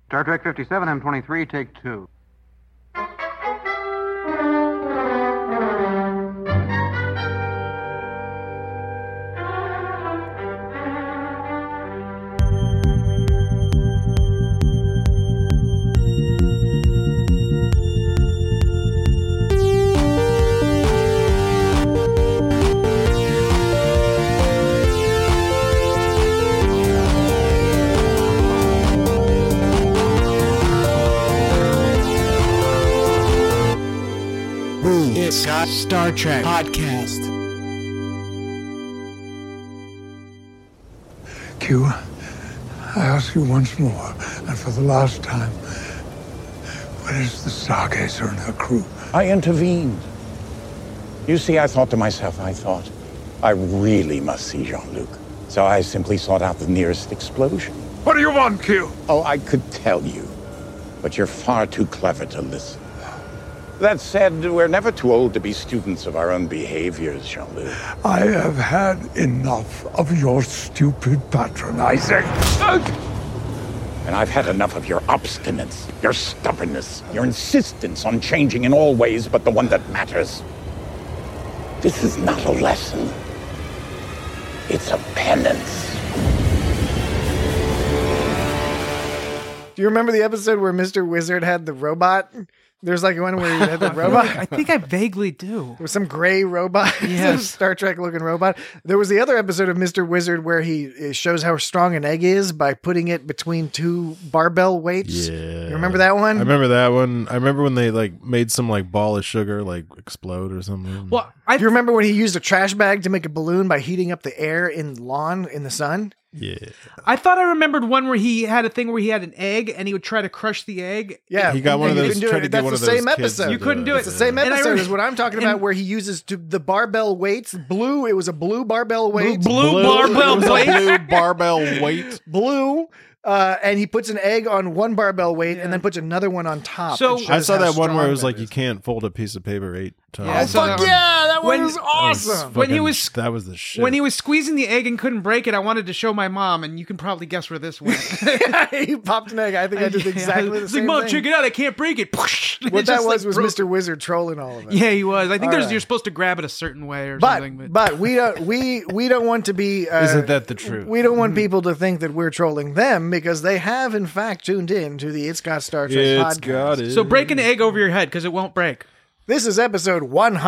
Star Trek 57, M23, take 2. Star Trek Podcast. Q, I ask you once more, and for the last time, where is the Stargazer and her crew? I intervened. You see, I thought to myself, I really must see Jean-Luc. So I simply sought out the nearest explosion. What do you want, Q? Oh, I could tell you, but you're far too clever to listen. That said, we're never too old to be students of our own behaviors, Jean-Luc. I have had enough of your stupid patronizing. And I've had enough of your obstinance, your stubbornness, your insistence on changing in all ways but the one that matters. This is not a lesson. It's a penance. Do you remember the episode where Mr. Wizard had the robot? There's like one where he had the robot. I think I vaguely do. It was some gray robot, Yes. Star Trek looking robot. There was the other episode of Mr. Wizard where he shows how strong an egg is by putting it between two barbell weights. Yeah. You remember that one? I remember that one. I remember when they like made some like ball of sugar like explode or something. Well, Do you remember when he used a trash bag to make a balloon by heating up the air in lawn in the sun? Yeah. I thought I remembered one where he had a thing where he had an egg and he would try to crush the egg. Yeah, He got one of you those- couldn't do tried it. to get That's one the of those same kids episode. to You couldn't do It's it. the same And I episode re- is what I'm talking about, where he uses the barbell weights. Blue, it was a blue barbell weight. Blue barbell It was a weight. blue barbell weight. Blue. And he puts an egg on one barbell weight and then puts another one on top. So- and shows I saw how that one where strong it was that like you is. can't fold a piece of paper 8 times. Yeah, I Oh, saw fuck that one. yeah, that one When- was awesome. When he Fucking- was- that was the shit. When he was squeezing the egg and couldn't break it, I wanted to show my mom, and you can probably guess where this went. He popped an egg. I think I did exactly the It's same like, Mom, thing. check it out. I can't break it. What that was Mr. Wizard trolling all of it. Yeah, he was. I think All right. you're supposed to grab it a certain way or something. But we don't want to be. Isn't that the truth? We don't want people to think that we're trolling them because they have in fact tuned in to the It's Got Star Trek It's podcast. got it. So break an egg over your head because it won't break. This is episode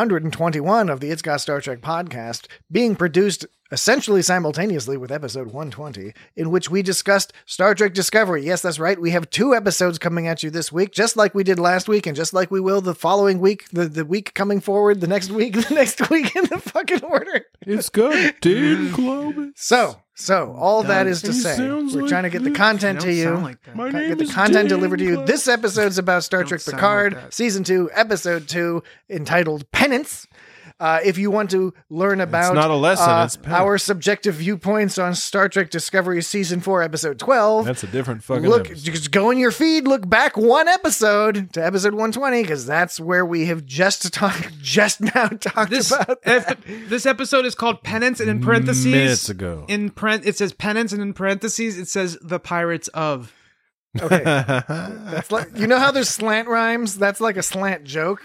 121 of the It's Got Star Trek podcast, being produced essentially simultaneously with episode 120, in which we discussed Star Trek Discovery. Yes, that's right. We have 2 episodes coming at you this week, just like we did last week, and just like we will the following week, the week coming forward, the next week in the fucking order. It's good, dude. Globus. So all that is to He say, sounds we're like trying to get the this. content to Don't you. sound like that. My Get name the is content Dan delivered to you. Globus. This episode's about Star Don't Trek sound Picard, like that. Season 2, Episode 2, entitled Penance. If you want to learn about not a lesson, it's penance. our subjective viewpoints on Star Trek Discovery Season 4, Episode 12, That's a different fucking look, episode. just go in your feed, look back one episode to episode 120, because that's where we have just now talked This about that. this episode is called Penance, and in parentheses, Minutes ago. it says Penance, and in parentheses it says the Pirates of. Okay. That's like, you know how there's slant rhymes? That's like a slant joke.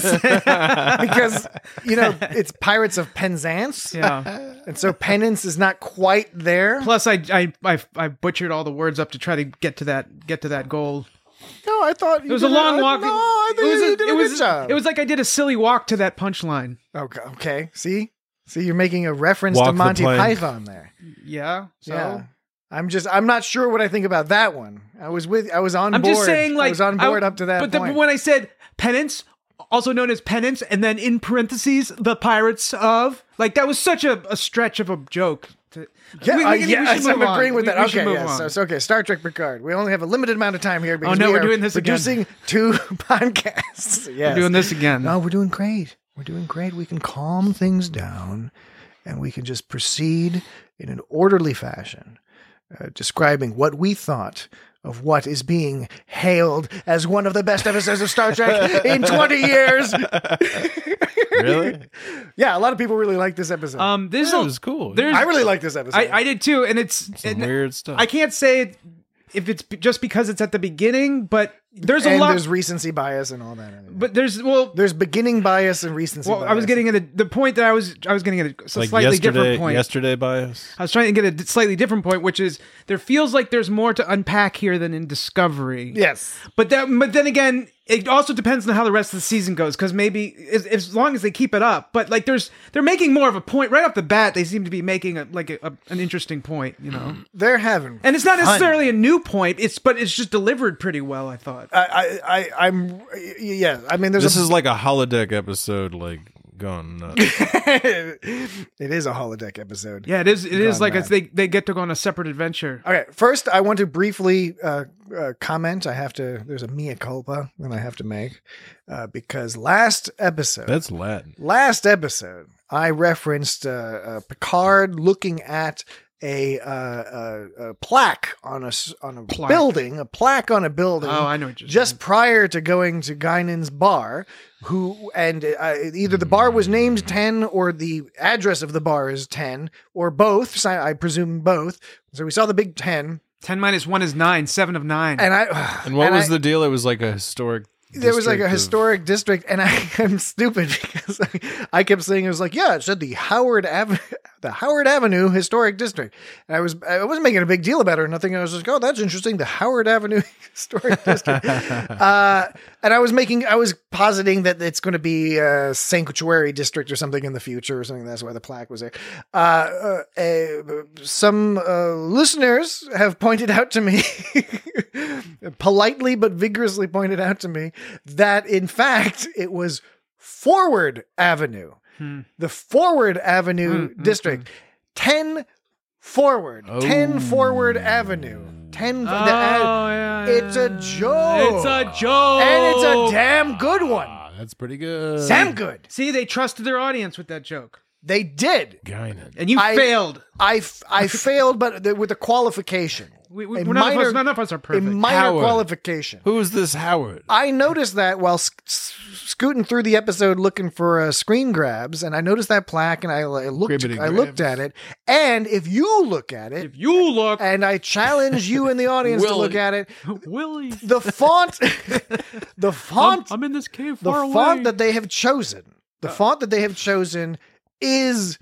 Because, it's Pirates of Penzance. Yeah. And so penance is not quite there. Plus, I butchered all the words up to try to get to that goal. No, I thought It was a long walk. No, I think you did a good job. It was like I did a silly walk to that punchline. Okay. See, you're making a reference Walk to the Monty plank. Python there. Yeah. So Yeah. I'm not sure what I think about that one. I was on I'm board. just saying, like I was on board up to that but point. when I said penance, also known as penance, and then in parentheses the Pirates of, like that was such a stretch of a joke. Yeah, We should I'm move on. agreeing with that. We should Okay, move yes. on. So, okay, Star Trek Picard. We only have a limited amount of time here because no, we we're are doing this again. producing 2 podcasts. Yes. We're doing this again. No, we're doing great. We're doing great. We can calm things down and we can just proceed in an orderly fashion, describing what we thought of what is being hailed as one of the best episodes of Star Trek in 20 years. Really? Yeah, a lot of people really like this episode. This That was cool. There's, I really like this episode. I did too, and it's Some weird stuff. I can't say if it's just because it's at the beginning, but there's a and lot. there's recency bias and all that. I mean. But there's beginning bias and recency bias. I was getting at the point that I was getting at a Like slightly different point. yesterday bias. I was trying to get a slightly different point, which is there feels like there's more to unpack here than in Discovery. Yes. But then again, it also depends on how the rest of the season goes, because maybe as long as they keep it up. But like they're making more of a point right off the bat. They seem to be making an interesting point, you know. They're having, and it's not necessarily a new point. But it's just delivered pretty well, I thought. Yeah. I mean, this is like a holodeck episode, like gone nuts. It is a holodeck episode. Yeah, it is. It is like mad. they get to go on a separate adventure. Okay, first I want to briefly comment. There's a mea culpa that I have to make because last episode. That's Latin. Last episode, I referenced Picard looking at a plaque on a building, a plaque on a building. Oh, I know what you're just saying. prior to going to Guinan's bar, either the bar was named 10 or the address of the bar is 10 or both. So I presume both. So we saw the big 10. 10 minus 1 is 9. 7 of 9. And what was the deal? It was like a historic. There was like a historic district, and I'm stupid because I kept saying it was like, yeah, it said the Howard Avenue Historic District, and I wasn't making a big deal about it or nothing. I was just like, oh, that's interesting, the Howard Avenue Historic District, and I was positing that it's going to be a sanctuary district or something in the future or something. That's why the plaque was there. Some listeners have pointed out to me, politely but vigorously pointed out to me, that in fact it was Forward Avenue, the Forward Avenue district. 10 Forward, 10 Forward Avenue, 10. It's a joke. It's a joke, and it's a damn good one. That's pretty good. Damn good. See, they trusted their audience with that joke, They did, Guinan. and you failed. I failed, but with a qualification. None of us are perfect. A minor Howard. qualification. Who is this Howard? I noticed that while scooting through the episode looking for screen grabs, and I noticed that plaque, and I looked at it. And if you look at it, and I challenge you in the audience to look at it, Willie, the font, I'm in this cave the far away. font that they have chosen, is.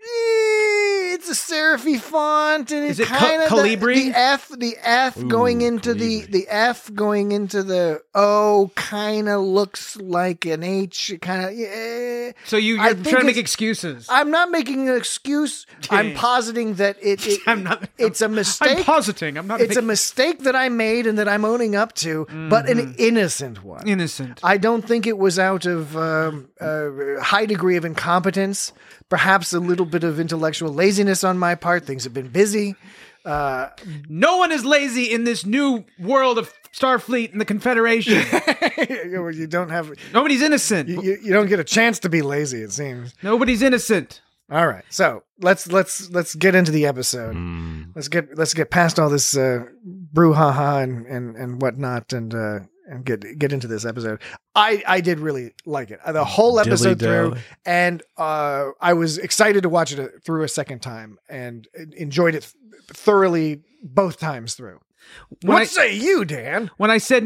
It's a serify font, and Is it's it kind of Calibri? the F going into Calibri. the F going into the O kind of looks like an H. Kind of. So you're I trying think to make it's- excuses. I'm not making an excuse. I'm positing that it's a mistake. I'm positing. I'm not. It's a mistake that I made and that I'm owning up to, but an innocent one. innocent. I don't think it was out of a high degree of incompetence, perhaps a little bit of intellectual laziness on my part. Things have been busy. No one is lazy in this new world of Starfleet and the Confederation. You don't have Nobody's innocent. you don't get a chance to be lazy. It seems. Nobody's innocent. All right, so let's get into the episode. Let's get past all this brouhaha and whatnot, and get into this episode. I did really like it, the whole episode through, and I was excited to watch it through a second time and enjoyed it thoroughly both times through. What say you, Dan? When I said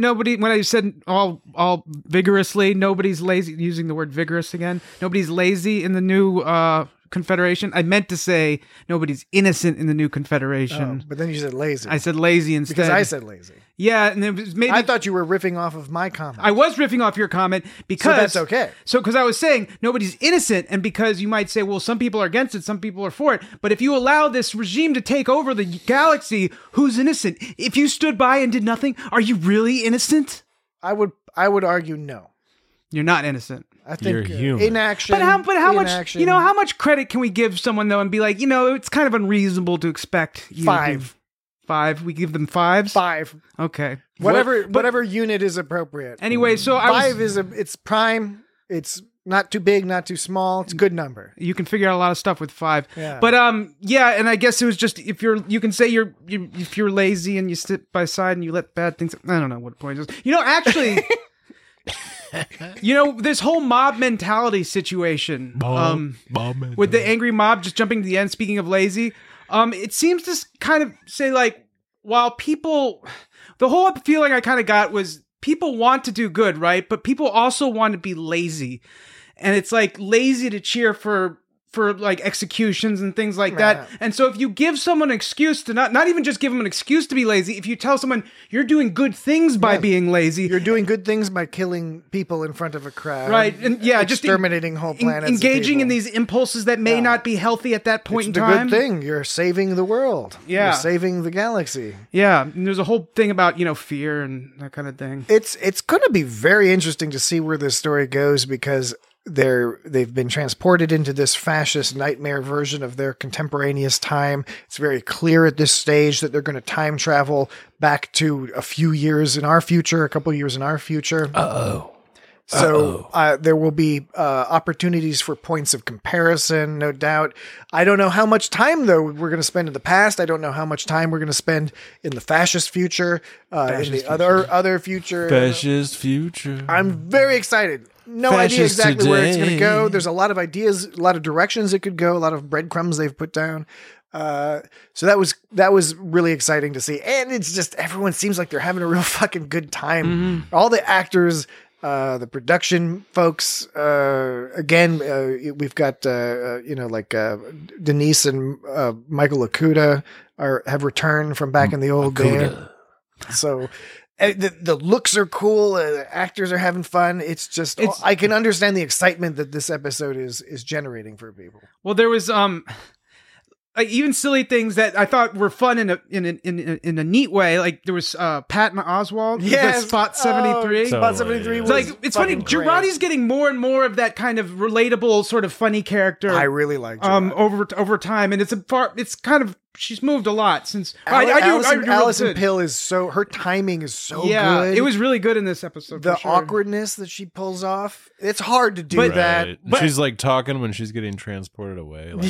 all vigorously, nobody's lazy, using the word vigorous again, nobody's lazy in the new Confederation, I meant to say nobody's innocent in the new Confederation. But then you said lazy. I said lazy instead. because I said lazy. Yeah, and it was maybe I thought you were riffing off of my comment. I was riffing off your comment because that's okay. So because I was saying nobody's innocent, and because you might say, well, some people are against it, some people are for it. But if you allow this regime to take over the galaxy, who's innocent? If you stood by and did nothing, are you really innocent? I would argue no. You're not innocent. I think You're human. inaction. But how much? inaction, How much credit can we give someone though, and be like, it's kind of unreasonable to expect you to 5. give 5. We give them 5s. 5. Okay. Whatever unit is appropriate. Anyway, so 5 it's prime. It's not too big, not too small. It's a good number. You can figure out a lot of stuff with 5. Yeah. But and I guess it was just if you're lazy and you sit by side and you let bad things. I don't know what the point is. Actually. This whole mob mentality situation, with the angry mob just jumping to the end. Speaking of lazy, it seems to kind of say like, while people, the whole feeling I kind of got was people want to do good, right? But people also want to be lazy. And it's like lazy to cheer for like executions and things like that. And so if you give someone an excuse to not even just give them an excuse to be lazy, if you tell someone you're doing good things by being lazy. You're doing good things by killing people in front of a crowd. Right. And just exterminating whole planets. Engaging in these impulses that may not be healthy at that point in time. It's a good thing. You're saving the world. Yeah. You're saving the galaxy. Yeah. And there's a whole thing about, fear and that kind of thing. It's going to be very interesting to see where this story goes because they've been transported into this fascist nightmare version of their contemporaneous time. It's very clear at this stage that they're going to time travel back to a few years in our future, a couple of years in our future. So there will be opportunities for points of comparison, no doubt. I don't know how much time, though, we're going to spend in the past. I don't know how much time we're going to spend in the fascist future, in the other future. Fascist future. I'm very excited. No idea exactly where it's going to go. There's a lot of ideas, a lot of directions it could go, a lot of breadcrumbs they've put down. So that was really exciting to see. And it's just, everyone seems like they're having a real fucking good time. Mm-hmm. All the actors, the production folks, again, we've got, Denise and, Michael Okuda have returned from back in the old day. So, the looks are cool. The actors are having fun. It's just, I can understand the excitement that this episode is generating for people. Well, there was, even silly things that I thought were fun in a neat way. Like there was Patton Oswalt, Spot 73. Spot 73 was it's funny. Girardi's getting more and more of that kind of relatable, sort of funny character. I really like over time, and it's kind of. She's moved a lot since Alison Pill is her timing is so good. It was really good in this episode. The awkwardness that she pulls off, it's hard to do that. But she's like talking when she's getting transported away. Like,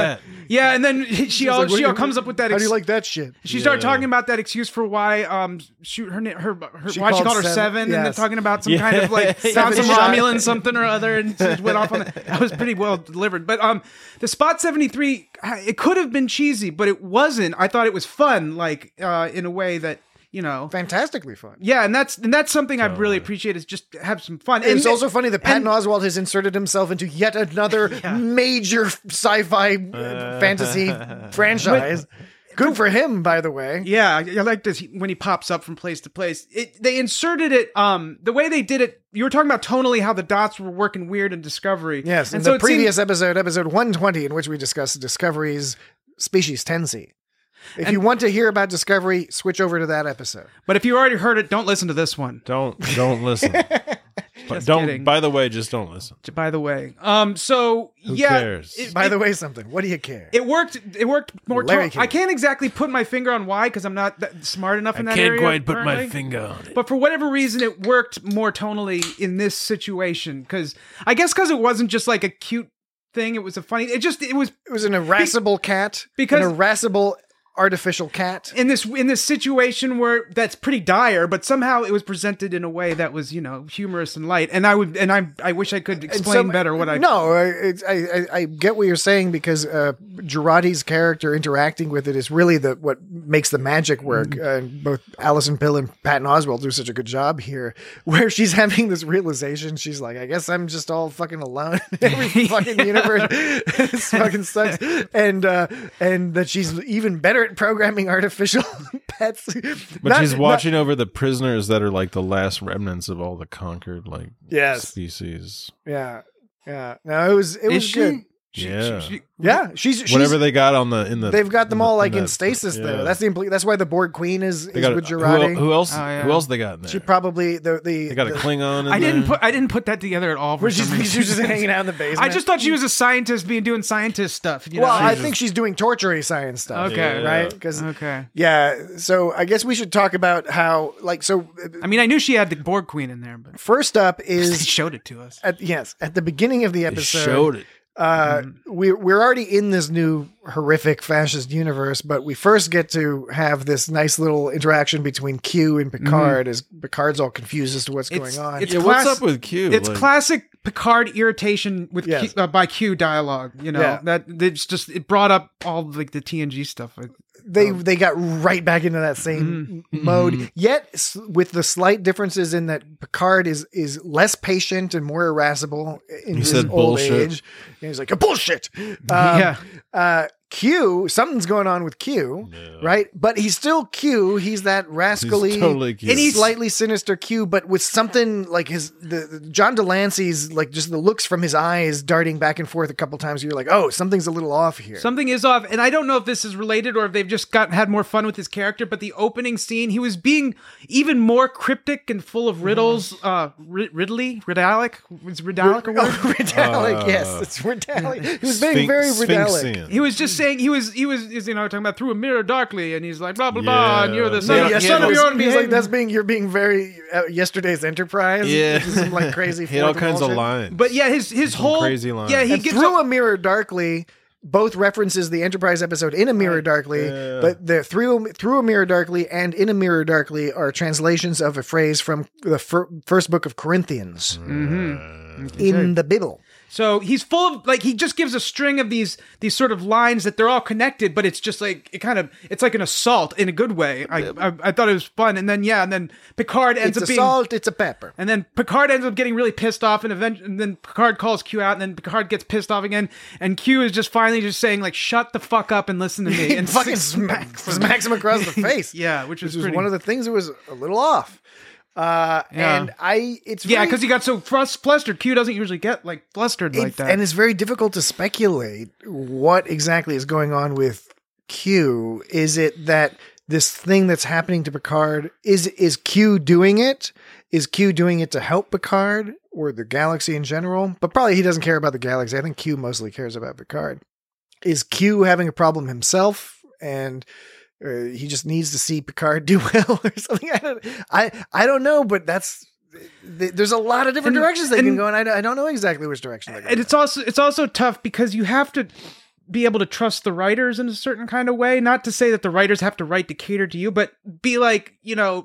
and then she all comes up with that. How do you like that shit? She started talking about that excuse for why why she called her Seven, and then talking about some kind of like found some Romulan something or other, and she went off on that. That was pretty well delivered. But the Spot 73, it could have been cheesy, but it wasn't. I thought it was fun, like in a way that fantastically fun. Yeah, and that's something I really appreciate is just have some fun. And it's also funny that Patton Oswalt has inserted himself into yet another major sci-fi fantasy franchise. Good for him, by the way. Yeah, I like this when he pops up from place to place. They inserted it, the way they did it, you were talking about tonally how the dots were working weird in Discovery. Yes, and the previous episode 120, in which we discussed Discovery's Species 10C. If you want to hear about Discovery, switch over to that episode. But if you already heard it, don't listen to this one. Don't listen. Kidding. By the way, just don't listen. By the way. So who cares? By the way, something. What do you care? It worked more. I can't exactly put my finger on why, because I'm not smart enough in that area. I can't quite put my finger on it. But for whatever reason, it worked more tonally in this situation. Because it wasn't just like a cute thing. It was a funny. It was an irascible cat. Because an irascible artificial cat in this situation where that's pretty dire, but somehow it was presented in a way that was humorous and light. And I wish I could explain better what I. No, I get what you're saying, because Girardi's character interacting with it is really what makes the magic work. Both Alison Pill and Patton Oswalt do such a good job here, where she's having this realization. She's like, I guess I'm just all fucking alone in every fucking universe. This fucking sucks, and that she's even better at programming artificial pets. But she's watching over the prisoners that are like the last remnants of all the conquered species. Yeah. No, it was good. She's whatever they got they've got them all in stasis there. That's why the Borg Queen is with Girardi. Who else? Who else they got in there? She probably they got a Klingon. I didn't put that together at all. She's just hanging out in the basement. I just thought she was a scientist doing scientist stuff. I think she's doing torture-y science stuff. Okay, right? So I guess we should talk about how I mean, I knew she had the Borg Queen in there, but first up is they showed it to us. At the beginning of the episode, they showed it. We're already in this new horrific fascist universe, but we first get to have this nice little interaction between Q and Picard as Picard's all confused as to what's going on. What's up with Q? It's classic Picard irritation with Q, by Q dialogue. That it's just it brought up all the TNG stuff. they got right back into that same mode. Yet with the slight differences in that Picard is less patient and more irascible in his old age. And he's like, bullshit. Q, something's going on with Q, right? But he's still Q. He's that rascally, totally Q. and he's slightly sinister Q, but with something like the John Delancey's, like just the looks from his eyes darting back and forth a couple times. You're like, oh, something's a little off here. Something is off, and I don't know if this is related or if they've just had more fun with his character. But the opening scene, he was being even more cryptic and full of riddles. Riddalic? Was Riddalic a word? Riddalic, yes, it's Riddalic. He was being very Riddalic. He was just saying he was talking about through a mirror darkly, and he's like blah blah blah, and you're the son of your own behavior. He's like you're being very yesterday's Enterprise. Yeah, some like crazy. He had all kinds of lines, but yeah, his whole crazy lines. Yeah, he gets through a mirror darkly. Both references the Enterprise episode In a Mirror Darkly, but the through a Mirror Darkly and In a Mirror Darkly are translations of a phrase from the first book of Corinthians in the Bible. So he's full of, like, he just gives a string of these sort of lines that they're all connected, but it's just like, it's like an assault in a good way. I thought it was fun. And then Picard ends up being... It's a salt, it's a pepper. And then Picard ends up getting really pissed off, and then Picard calls Q out, and then Picard gets pissed off again, and Q is just finally just saying, like, shut the fuck up and listen to me. And fucking smacks him across the face. Yeah, which was one of the things that was a little off. And because he got so flustered. Q doesn't usually get like flustered like that, and it's very difficult to speculate what exactly is going on with Q. Is it that this thing that's happening to Picard is Q doing it? Is Q doing it to help Picard or the galaxy in general? But probably he doesn't care about the galaxy. I think Q mostly cares about Picard. Is Q having a problem himself and he just needs to see Picard do well or something? I don't know, but there's a lot of different directions they can go, and I don't know exactly which direction. And it's also tough because you have to be able to trust the writers in a certain kind of way. Not to say that the writers have to write to cater to you, but be like,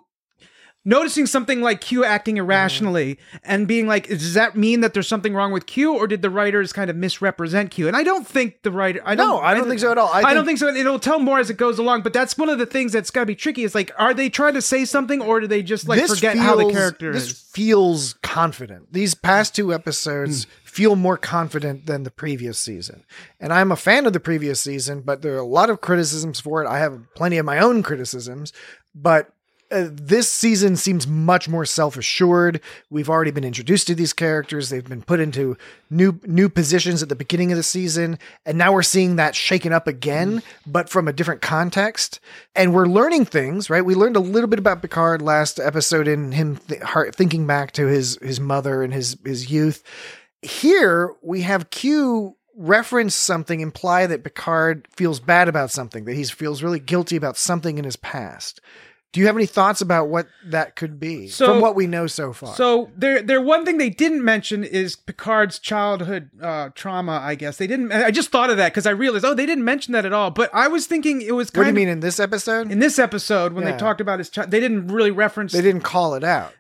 noticing something like Q acting irrationally and being like, does that mean that there's something wrong with Q, or did the writers kind of misrepresent Q? And I don't think the writer... I don't think so at all. I don't think so. It'll tell more as it goes along, but that's one of the things that's got to be tricky. Is like, are they trying to say something, or do they just forget how the character is? This feels confident. These past two episodes feel more confident than the previous season. And I'm a fan of the previous season, but there are a lot of criticisms for it. I have plenty of my own criticisms, but this season seems much more self-assured. We've already been introduced to these characters. They've been put into new positions at the beginning of the season. And now we're seeing that shaken up again, but from a different context. And we're learning things, right? We learned a little bit about Picard last episode in him thinking back to his mother and his youth. Here we have Q reference something, imply that Picard feels bad about something, that he feels really guilty about something in his past. Do you have any thoughts about what that could be from what we know so far? So there one thing they didn't mention is Picard's childhood trauma, I guess. They didn't. I just thought of that because I realized, they didn't mention that at all. But I was thinking it was kind of... What do you mean in this episode? In this episode, when they talked about his child, they didn't really reference... They didn't call it out.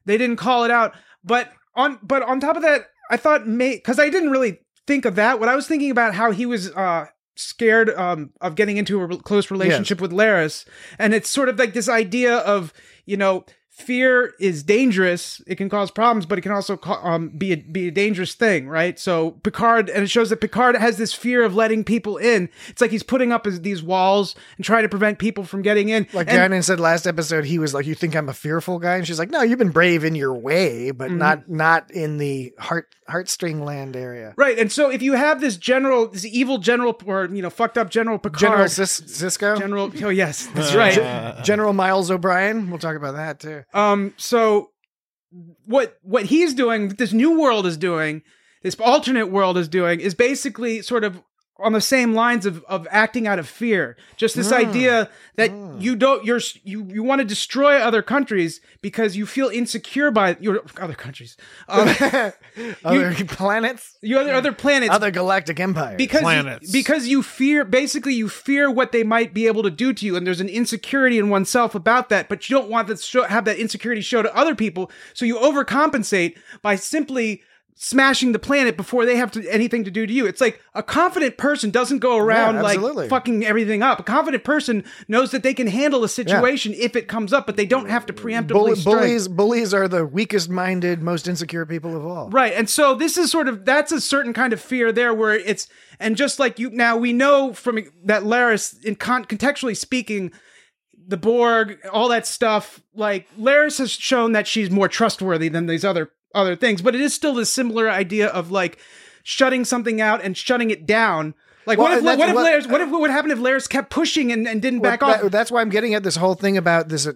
But on top of that, I thought, because I didn't really think of that. What I was thinking about how he was... scared of getting into a close relationship with Laris, and it's sort of like this idea of fear is dangerous. It can cause problems, but it can also be a dangerous thing, right? So Picard, and it shows that Picard has this fear of letting people in. It's like he's putting up these walls and trying to prevent people from getting in. Like Guinan said last episode, he was like, "You think I'm a fearful guy?" And she's like, "No, you've been brave in your way, but not in the heartstring land area." Right. And so if you have this evil general, or fucked up General Picard, General Sisko, oh yes, that's right, General Miles O'Brien. We'll talk about that too. So what he's doing, this new world is doing, this alternate world is doing, is basically sort of on the same lines of acting out of fear. Just this idea that you want to destroy other countries because you feel insecure by your other countries, other planets, other planets, other galactic empires, because you fear what they might be able to do to you, and there's an insecurity in oneself about that, but you don't want to have that insecurity show to other people, so you overcompensate by simply smashing the planet before they have anything to do to you. It's like a confident person doesn't go around like fucking everything up. A confident person knows that they can handle a situation if it comes up, but they don't have to preemptively strike. Bullies are the weakest minded, most insecure people of all. Right. And so this is that's a certain kind of fear there where it's, and just like now we know from that Laris, contextually speaking, the Borg, all that stuff, like Laris has shown that she's more trustworthy than these other things, but it is still a similar idea of like shutting something out and shutting it down. Like what would happen if Laris kept pushing and didn't back off? That's why I'm getting at this whole thing about this.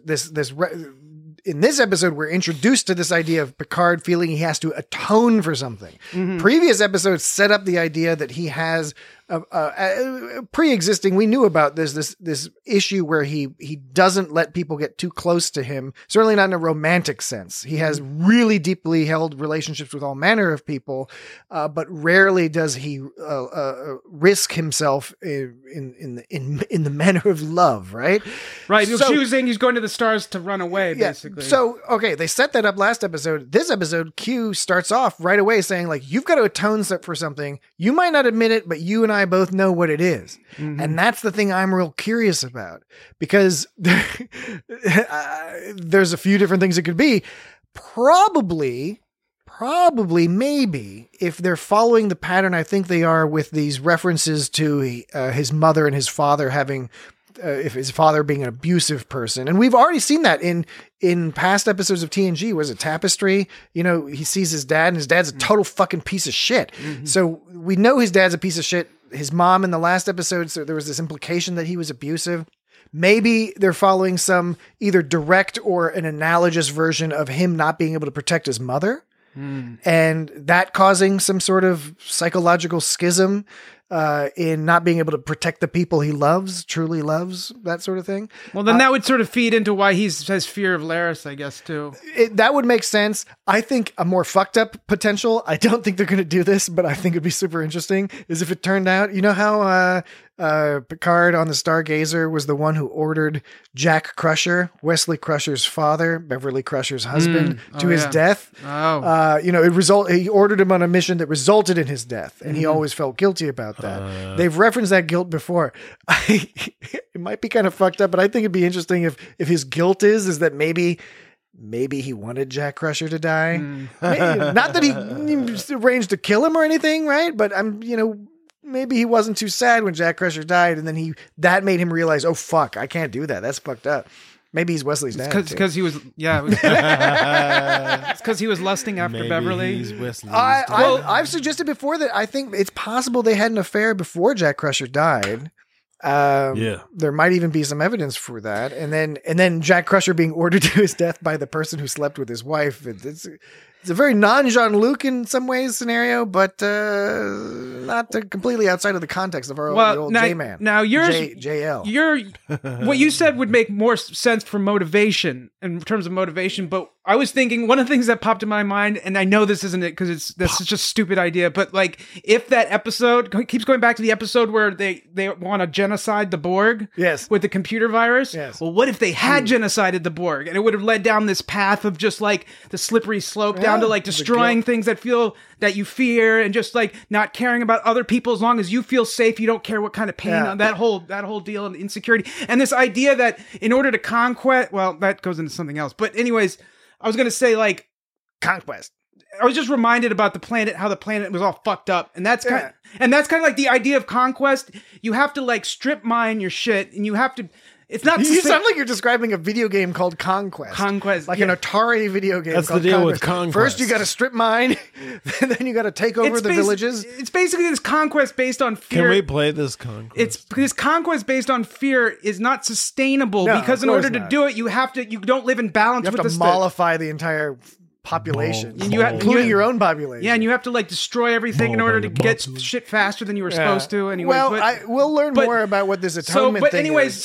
In this episode, we're introduced to this idea of Picard feeling he has to atone for something. Mm-hmm. Previous episodes set up the idea that he has pre-existing. We knew about this issue where he doesn't let people get too close to him. Certainly not in a romantic sense. He has really deeply held relationships with all manner of people, but rarely does he risk himself in the manner of love. Right. Right. So, she was saying he's going to the stars to run away. Basically. So okay, they set that up last episode. This episode, Q starts off right away saying like, "You've got to atone for something. You might not admit it, but you and I both know what it is." Mm-hmm. And that's the thing I'm real curious about, because there's a few different things it could be. Probably, maybe, if they're following the pattern I think they are with these references to his mother and his father having, if his father being an abusive person. And we've already seen that in past episodes of TNG. Was it Tapestry? You know, he sees his dad and his dad's a total fucking piece of shit. Mm-hmm. So we know his dad's a piece of shit. His mom in the last episode, so there was this implication that he was abusive. Maybe they're following some either direct or an analogous version of him not being able to protect his mother. And that causing some sort of psychological schism in not being able to protect the people he loves, truly loves, that sort of thing. Well, then that would sort of feed into why he has fear of Laris, I guess, too. That would make sense. I think a more fucked up potential, I don't think they're going to do this, but I think it'd be super interesting, is if it turned out, you know how Picard on the Stargazer was the one who ordered Jack Crusher, Wesley Crusher's father, Beverly Crusher's husband, to his death. Oh. He ordered him on a mission that resulted in his death, and he always felt guilty about that. They've referenced that guilt before. It might be kind of fucked up, but I think it'd be interesting if his guilt is that maybe he wanted Jack Crusher to die. Not that he arranged to kill him or anything, right? But maybe he wasn't too sad when Jack Crusher died, and then that made him realize, oh fuck, I can't do that. That's fucked up. Maybe he's Wesley's dad. Because he was, it's because he was lusting after Maybe Beverly. He's Wesley's I've suggested before that I think it's possible they had an affair before Jack Crusher died. There might even be some evidence for that. And then Jack Crusher being ordered to his death by the person who slept with his wife. It's a very non-Jean-Luc in some ways scenario, but not completely outside of the context of the old J-Man. Now yours, JL. What you said would make more sense for motivation, in terms of motivation, but I was thinking one of the things that popped in my mind, and I know this isn't it because that's such a stupid idea, but like if that episode keeps going back to the episode where they want to genocide the Borg, yes, with the computer virus, yes. Well, what if they had genocided the Borg, and it would have led down this path of just like the slippery slope down to like destroying things that you fear, and just like not caring about other people as long as you feel safe, you don't care what kind of pain on that whole deal and insecurity, and this idea that in order to conquest, well, that goes into something else, but anyways. I was going to say, like, conquest. I was just reminded about the planet, how the planet was all fucked up. And that's kind of like the idea of conquest. You have to, like, strip mine your shit, and you have to... It's not... You sound like you're describing a video game called Conquest. Conquest. Like an Atari video game That's called the deal Conquest. with Conquest. First, you got to strip mine, then you got to take over the villages. It's basically this conquest based on fear. Can we play this conquest? This conquest based on fear is not sustainable, because in order to do it, you don't live in balance with the state. You have to mollify the entire population, including your own population. Yeah, and you have to like destroy everything in order to get shit faster than you were supposed to. Anyway, well, we'll learn more about what this atonement thing is. So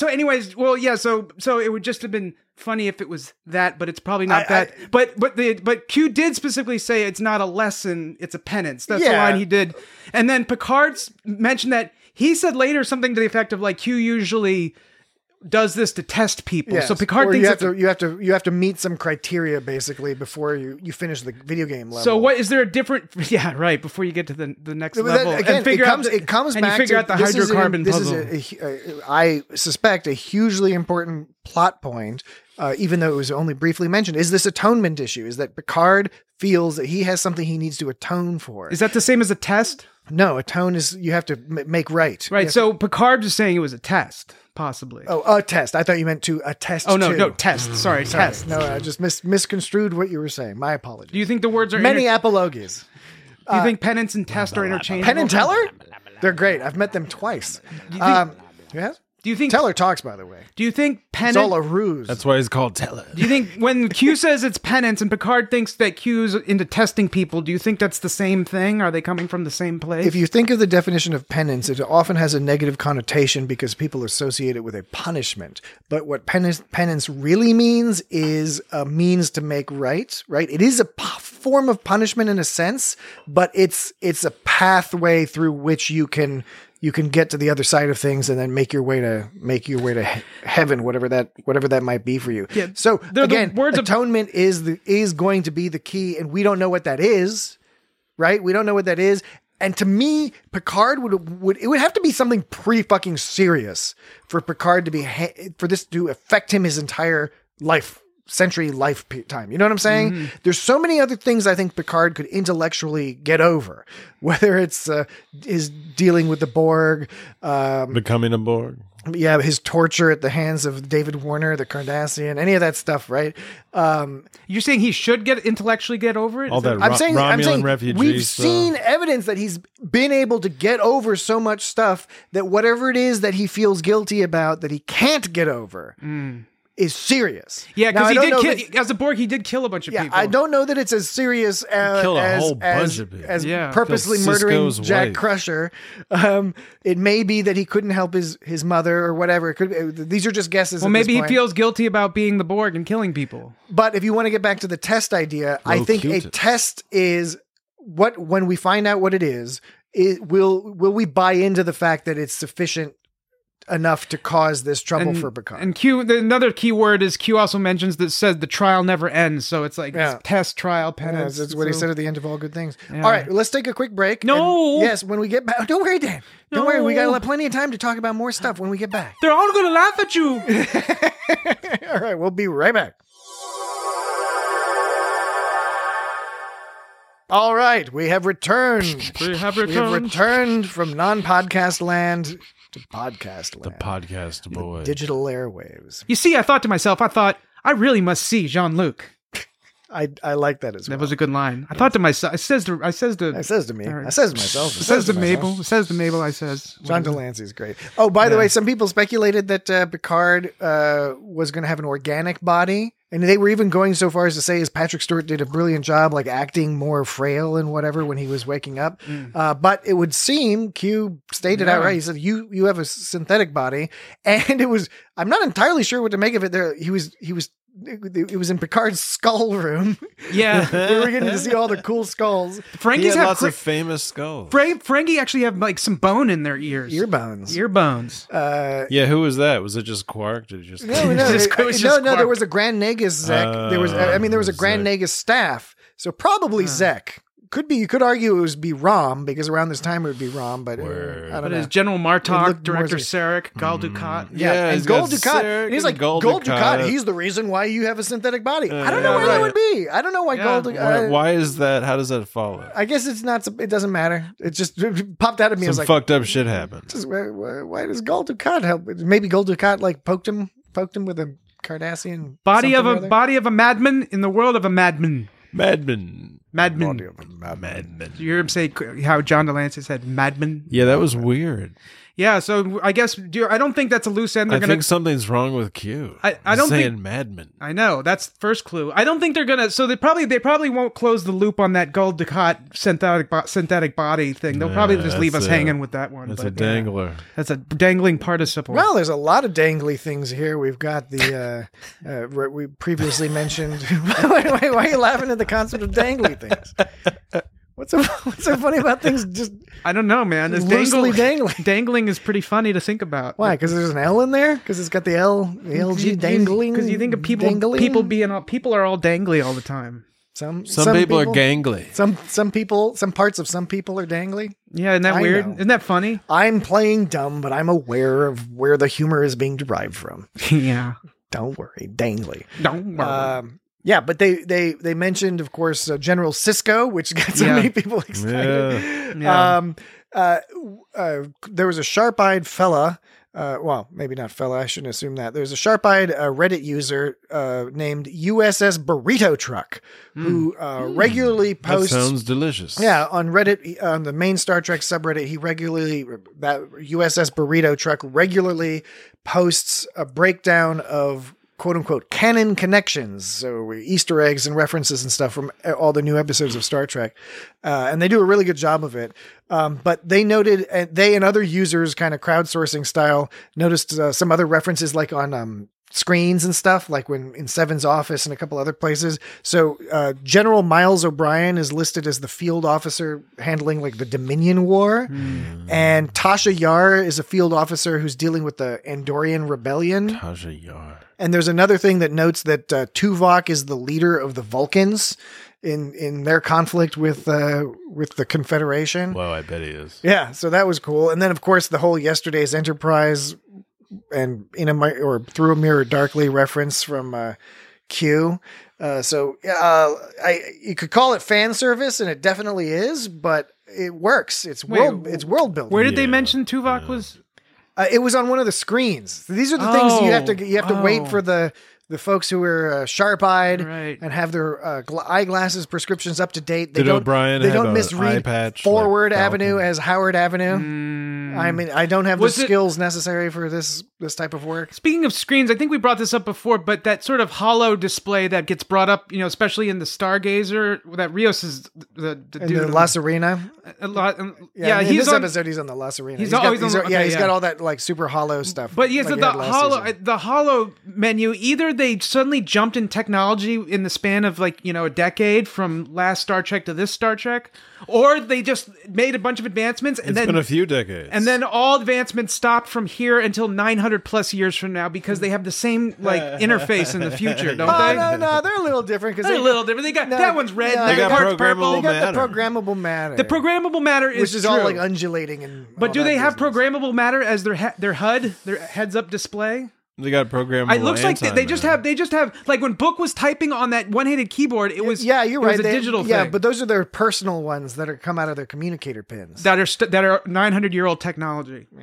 it would just have been funny if it was that, but it's probably not that. But Q did specifically say it's not a lesson, it's a penance. That's the line he did. And then Picard mentioned that he said later something to the effect of like Q usually does this to test people. Yes. So Picard or thinks you have to meet some criteria basically before you finish the video game level. So what is there a different? Yeah, right. Before you get to the next level, again, and figure it comes and back you figure to, out the hydrocarbon puzzle. This is I suspect a hugely important plot point, even though it was only briefly mentioned. Is this atonement issue? Is that Picard feels that he has something he needs to atone for? Is that the same as a test? No, atone is you have to make right. Right. So Picard is saying it was a test, possibly. Oh, a test. I thought you meant to attest. Oh no, to. no test. Sorry, test. No, I just misconstrued what you were saying. My apologies. Do you think the words are many apologies? Do you think penance and test are interchangeable? Penn and Teller? They're great. I've met them twice. Yes. Do you think Teller talks, by the way? Do you think penance? It's all a ruse. That's why he's called Teller. Do you think when Q says it's penance and Picard thinks that Q's into testing people, do you think that's the same thing? Are they coming from the same place? If you think of the definition of penance, it often has a negative connotation because people associate it with a punishment. But what penance really means is a means to make right? It is a form of punishment in a sense, but it's a pathway through which you can get to the other side of things and then make your way to heaven, whatever that might be for you. Yeah, so again, atonement is going to be the key, and we don't know what that is, right? We don't know what that is. And to me, Picard would have to be something pretty fucking serious for Picard to be for this to affect him his entire lifetime. You know what I'm saying? Mm-hmm. There's so many other things I think Picard could intellectually get over, whether it's his dealing with the Borg, becoming a Borg. Yeah, his torture at the hands of David Warner, the Cardassian, any of that stuff, right? You're saying he should intellectually get over it? All that I'm saying refugees. We've seen evidence that he's been able to get over so much stuff that whatever it is that he feels guilty about that he can't get over. Is serious. Yeah, because he did kill, as a Borg, he did kill a bunch of people. I don't know that it's as serious as purposely murdering Jack Crusher. It may be that he couldn't help his mother or whatever. It could. These are just guesses. Well, maybe he feels guilty about being the Borg and killing people. But if you want to get back to the test idea, I think a test is when we find out what it is, will we buy into the fact that it's sufficient enough to cause this trouble for Picard. And Q, another key word is Q also mentions that says the trial never ends. So it's like test, trial, penance. That's what he said at the end of all good things. Yeah. All right, let's take a quick break. No. Yes, when we get back. Don't worry, Dan. Don't worry. We got plenty of time to talk about more stuff when we get back. They're all going to laugh at you. All right, we'll be right back. All right, we have returned. We have returned from non-podcast land to podcast land. The podcast boy. Digital airwaves. You see, I thought to myself, I really must see Jean-Luc. I like that as well. That was a good line. I thought to myself, it says to me. I says to myself. It says to Mabel. It says to Mabel, I says. John Delancey's great. Oh, by the way, some people speculated that Picard was going to have an organic body. And they were even going so far as to say, as Patrick Stewart did a brilliant job, like acting more frail and whatever when he was waking up. But it would seem, Q stated outright, he said, you have a synthetic body. And I'm not entirely sure what to make of it there. It was in Picard's skull room. Yeah. We were getting to see all the cool skulls. Frankie's have lots of famous skulls. Frankie actually have like some bone in their ears. Ear bones. Yeah, who was that? Was it just Quark? Did it just No, there was a Grand Nagus Zek. There was a Grand Nagus staff. So probably Zek. Could be. You could argue it would be Rom because around this time it would be Rom, but I don't know. It's General Martok, Director Sarek, Gul Dukat. Yeah, and Gul Dukat. He's like Gul Dukat. He's the reason why you have a synthetic body. I don't know why that would be. I don't know why Gul Dukat. Why is that? How does that follow? I guess it's not. It doesn't matter. It just popped out at me. Some fucked up shit happened. Why does Gul Dukat help? Maybe Gul Dukat like poked him with a Cardassian body of a madman in the world of a madman. Madman. You hear him say how John Delancey said madman? Yeah, that was weird. Yeah, so I guess I don't think that's a loose end. I think something's wrong with Q. I don't think madman. I know that's the first clue. I don't think they're gonna. So they probably won't close the loop on that Gul Dukat synthetic body thing. They'll probably just leave us hanging with that one. That's a dangler. That's a dangling participle. Well, there's a lot of dangly things here. We've got the we previously mentioned. Why are you laughing at the concept of dangly things? What's so funny about things just I don't know, man. This loosely dangling? Dangling is pretty funny to think about. Why? Because there's an L in there? Because it's got the LG dangling? Because you think of people are all dangly all the time. Some people are gangly. Some parts of some people are dangly. Yeah, isn't that weird? Isn't that funny? I'm playing dumb, but I'm aware of where the humor is being derived from. Yeah. Don't worry, dangly. Don't worry. Yeah, but they mentioned, of course, General Sisko, which got so many people excited. Yeah. There was a sharp-eyed fella. Well, maybe not fella. I shouldn't assume that. There's a sharp-eyed Reddit user named USS Burrito Truck who regularly posts. That sounds delicious. Yeah, on Reddit, on the main Star Trek subreddit, that USS Burrito Truck regularly posts a breakdown of quote unquote canon connections. So Easter eggs and references and stuff from all the new episodes of Star Trek. And they do a really good job of it. But they noted, they and other users kind of crowdsourcing style noticed some other references like on screens and stuff, like when in Seven's office and a couple other places. So General Miles O'Brien is listed as the field officer handling like the Dominion War. And Tasha Yar is a field officer who's dealing with the Andorian Rebellion. Tasha Yar. And there's another thing that notes that Tuvok is the leader of the Vulcans in their conflict with the Confederation. Wow, I bet he is. Yeah, so that was cool. And then of course the whole Yesterday's Enterprise and through a mirror darkly reference from Q. You could call it fan service, and it definitely is, but it works. It's world building. Where did they mention Tuvok was? It was on one of the screens. These are the things you have to wait for the folks who are sharp-eyed and have their eyeglasses prescriptions up to date. They don't misread Forward Avenue as Howard Avenue. I mean, I don't have the skills necessary for this type of work. Speaking of screens, I think we brought this up before, but that sort of hollow display that gets brought up, especially in the Stargazer, that Rios is the dude. In the La Serena. A lot. In this episode, he's on the La Serena. He's got all that like super hollow stuff. But yes, the hollow menu, either they suddenly jumped in technology in the span of a decade from last Star Trek to this Star Trek, or they just made a bunch of advancements and it's been a few decades. And then all advancements stopped from here until 900 plus years from now because they have the same interface in the future, don't they? No, they're a little different. They're a little different. They got that one's red. They got purple. They got the programmable matter. The programmable matter is which is all like undulating and. But do they have programmable matter as their HUD, their heads-up display? They got programmable. It looks like they just have like when Book was typing on that one-handed keyboard. It was you're right. It was a digital thing. Yeah, but those are their personal ones that are come out of their communicator pins that are 900-year-old technology. Yeah.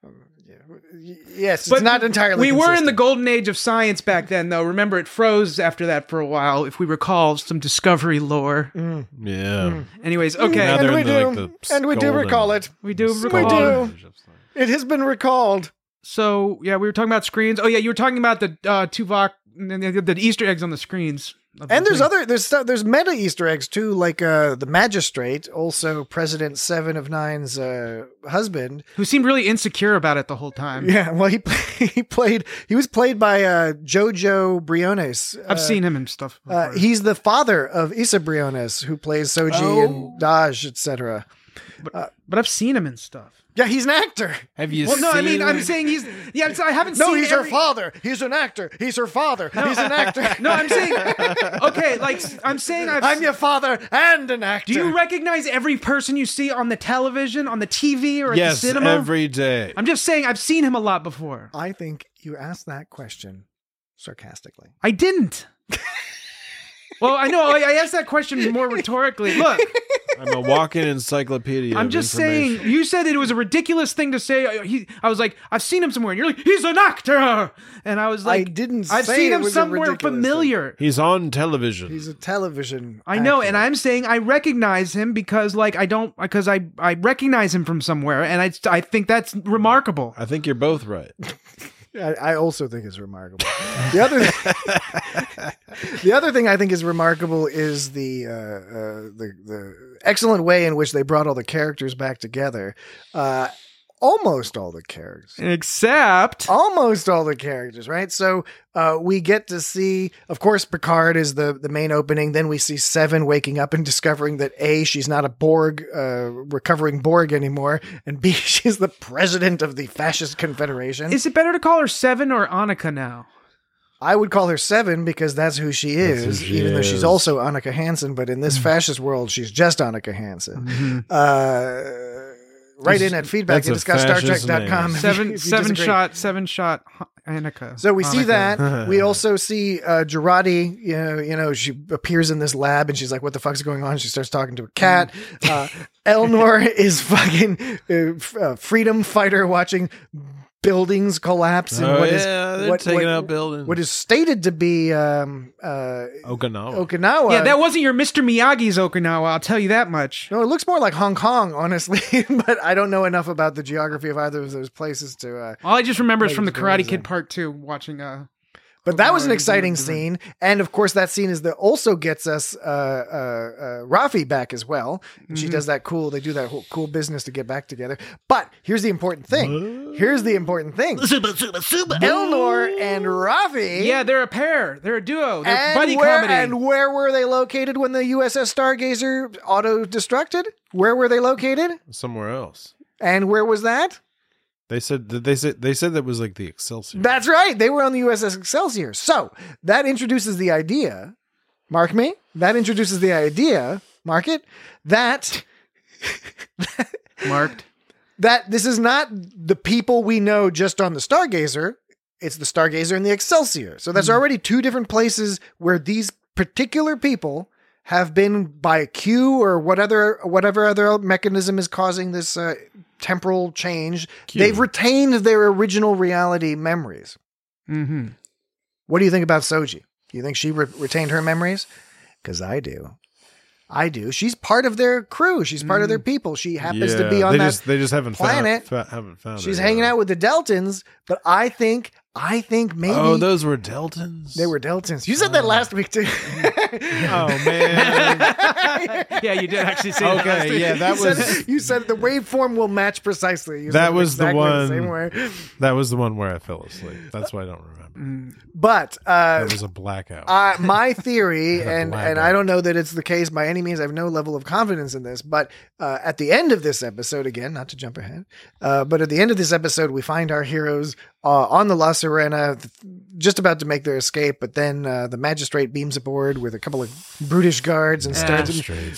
Yes, but it's not entirely. We consistent. were in the golden age of science back then, though. Remember, it froze after that for a while. If we recall some Discovery lore. Yeah. Anyways, okay, and we do recall it. We do recall. It has been recalled. So yeah, we were talking about screens. Oh yeah, you were talking about the Tuvok and the Easter eggs on the screens. And there's meta Easter eggs too, like the Magistrate, also President 7 of 9's husband, who seemed really insecure about it the whole time. Yeah, well he was played by Jojo Briones. I've seen him and stuff. He's the father of Issa Briones, who plays Soji and Daj, etc. But I've seen him and stuff. Yeah, he's an actor. Have you? Well, no, I mean, I'm saying he's. Yeah, I haven't seen. No, he's her father. He's an actor. He's her father. He's an actor. No, I'm saying. Okay, like I'm saying, I'm your father and an actor. Do you recognize every person you see on the television, on the TV, or at the cinema? Yes, every day. I'm just saying, I've seen him a lot before. I think you asked that question sarcastically. I didn't. Well, I know. I asked that question more rhetorically. Look. I'm a walking encyclopedia. I'm just saying, you said it was a ridiculous thing to say. I was like, I've seen him somewhere. And you're like, he's an actor. And I was like, I've seen him somewhere familiar. He's on television. He's a television I know. actor. And I'm saying I recognize him because I recognize him from somewhere. And I think that's remarkable. I think you're both right. I also think it's remarkable. The other thing I think is remarkable is the excellent way in which they brought all the characters back together. almost all the characters. Except Almost all the characters, right? So we get to see, of course, Picard is the main opening. Then we see Seven waking up and discovering that A, she's not a Borg, recovering Borg anymore, and B, she's the president of the Fascist Confederation. Is it better to call her Seven or Annika now? I would call her Seven because that's who she is, even though she's also Annika Hansen. But in this fascist world, she's just Annika Hansen. Write in at feedback at StarTrek.com. Seven shot Annika. So we see that. We also see Jurati, you know, she appears in this lab and she's like, what the fuck's going on? She starts talking to a cat. Elnor is fucking freedom fighter watching buildings collapse. And they're taking out buildings. What is stated to be Okinawa. Yeah, that wasn't your Mr. Miyagi's Okinawa, I'll tell you that much. No, it looks more like Hong Kong, honestly, but I don't know enough about the geography of either of those places to... all I just remember is from the Karate Kid Part 2, watching... But that was an exciting scene, and of course that scene is that also gets us Rafi back as well. And she does that cool. They do that whole cool business to get back together. But here's the important thing. Elnor and Rafi. Yeah, they're a pair. They're a duo. They're buddy comedy. And where were they located when the USS Stargazer auto-destructed? Where were they located? Somewhere else. And where was that? They said that was like the Excelsior. That's right. They were on the USS Excelsior. So that introduces the idea, mark me, mark it, that marked, that this is not the people we know just on the Stargazer. It's the Stargazer and the Excelsior. So that's already two different places where these particular people have been by Q or whatever other mechanism is causing this temporal change. Q. They've retained their original reality memories. Mm-hmm. What do you think about Soji? Do you think she retained her memories? Because I do. She's part of their crew. She's part of their people. She happens to be on they just haven't planet. Haven't found She's her hanging out with the Deltans, but I think maybe... Oh, those were Deltans? They were Deltans. You said that last week, too. Oh, man. Yeah, you did actually say that. Okay, yeah, that was... You said the waveform will match precisely. That was exactly the one... The same way. That was the one where I fell asleep. That's why I don't remember. But... That was a blackout. My theory, and I don't know that it's the case by any means, I have no level of confidence in this, but at the end of this episode, again, not to jump ahead, but at the end of this episode, we find our heroes on the La Sirena, just about to make their escape, but then the magistrate beams aboard with a couple of brutish guards and starts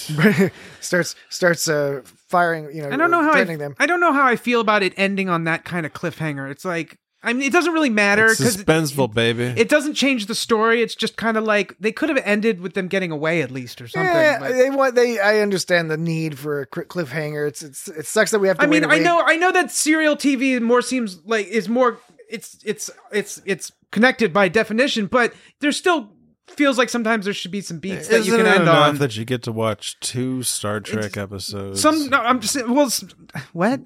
firing. You know, I don't know threatening them. I don't know how I feel about it ending on that kind of cliffhanger. It's like, I mean, it doesn't really matter. It's suspenseful, baby. It doesn't change the story. It's just kind of like they could have ended with them getting away at least or something. Yeah, I understand the need for a cliffhanger. It sucks that we have to. I know that serial TV more seems like is more. It's connected by definition, but there's still feels like sometimes there should be some beats that you can end on. That you get to watch 2 Star Trek episodes. I'm just saying, well, what?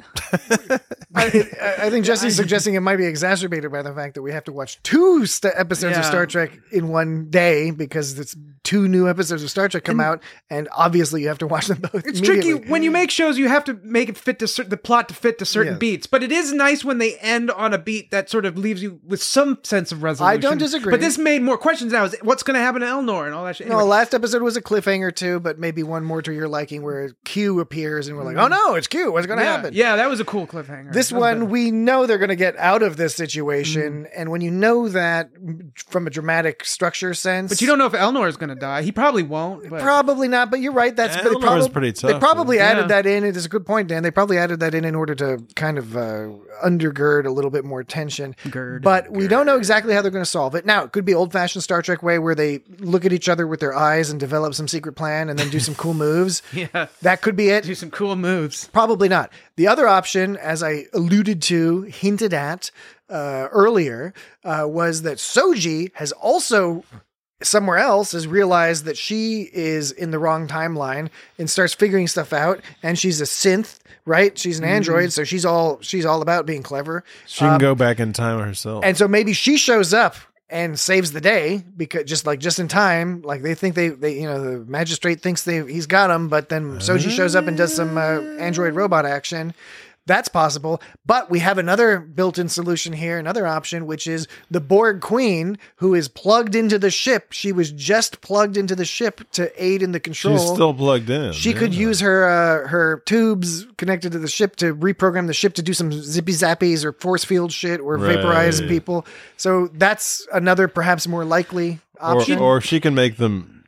I think Jesse's suggesting it might be exacerbated by the fact that we have to watch 2 episodes of Star Trek in one day because it's 2 new episodes of Star Trek come out, and obviously you have to watch them both. It's tricky when you make shows. You have to make it fit to the plot to fit to certain beats, but it is nice when they end on a beat that sort of leaves you with some sense of resolution. I don't disagree, but this made more questions now. Is what's going to happen to Elnor and all that shit? Anyway. No, last episode was a cliffhanger too, but maybe one more to your liking where Q appears and we're like, oh no, it's Q. What's going to happen? Yeah, that was a cool cliffhanger. This one, we know they're going to get out of this situation, and when you know that from a dramatic structure sense, but you don't know if Elnor is going to die. He probably won't. But. Probably not. But you're right. Elnor is pretty tough. They probably added that in. It is a good point, Dan. They probably added that in order to kind of undergird a little bit more tension. But we don't know exactly how they're going to solve it. Now, it could be old-fashioned Star Trek way where they look at each other with their eyes and develop some secret plan and then do some cool moves. Yeah, that could be it. Do some cool moves. Probably not. The other option, as I alluded to, hinted at earlier, was that Soji has also somewhere else has realized that she is in the wrong timeline and starts figuring stuff out. And she's a synth, right? She's an android, so she's all about being clever. She can go back in time herself, and so maybe she shows up and saves the day because just in time. Like they think they the magistrate thinks he's got him, but then Soji shows up and does some android robot action. that's possible. But we have another built-in solution here, another option, which is the Borg Queen, who is plugged into the ship. She was just plugged into the ship to aid in the control. She's still plugged in. She could use her tubes connected to the ship to reprogram the ship to do some zippy zappies or force field shit or vaporize people. So that's another perhaps more likely option. Or she can make them,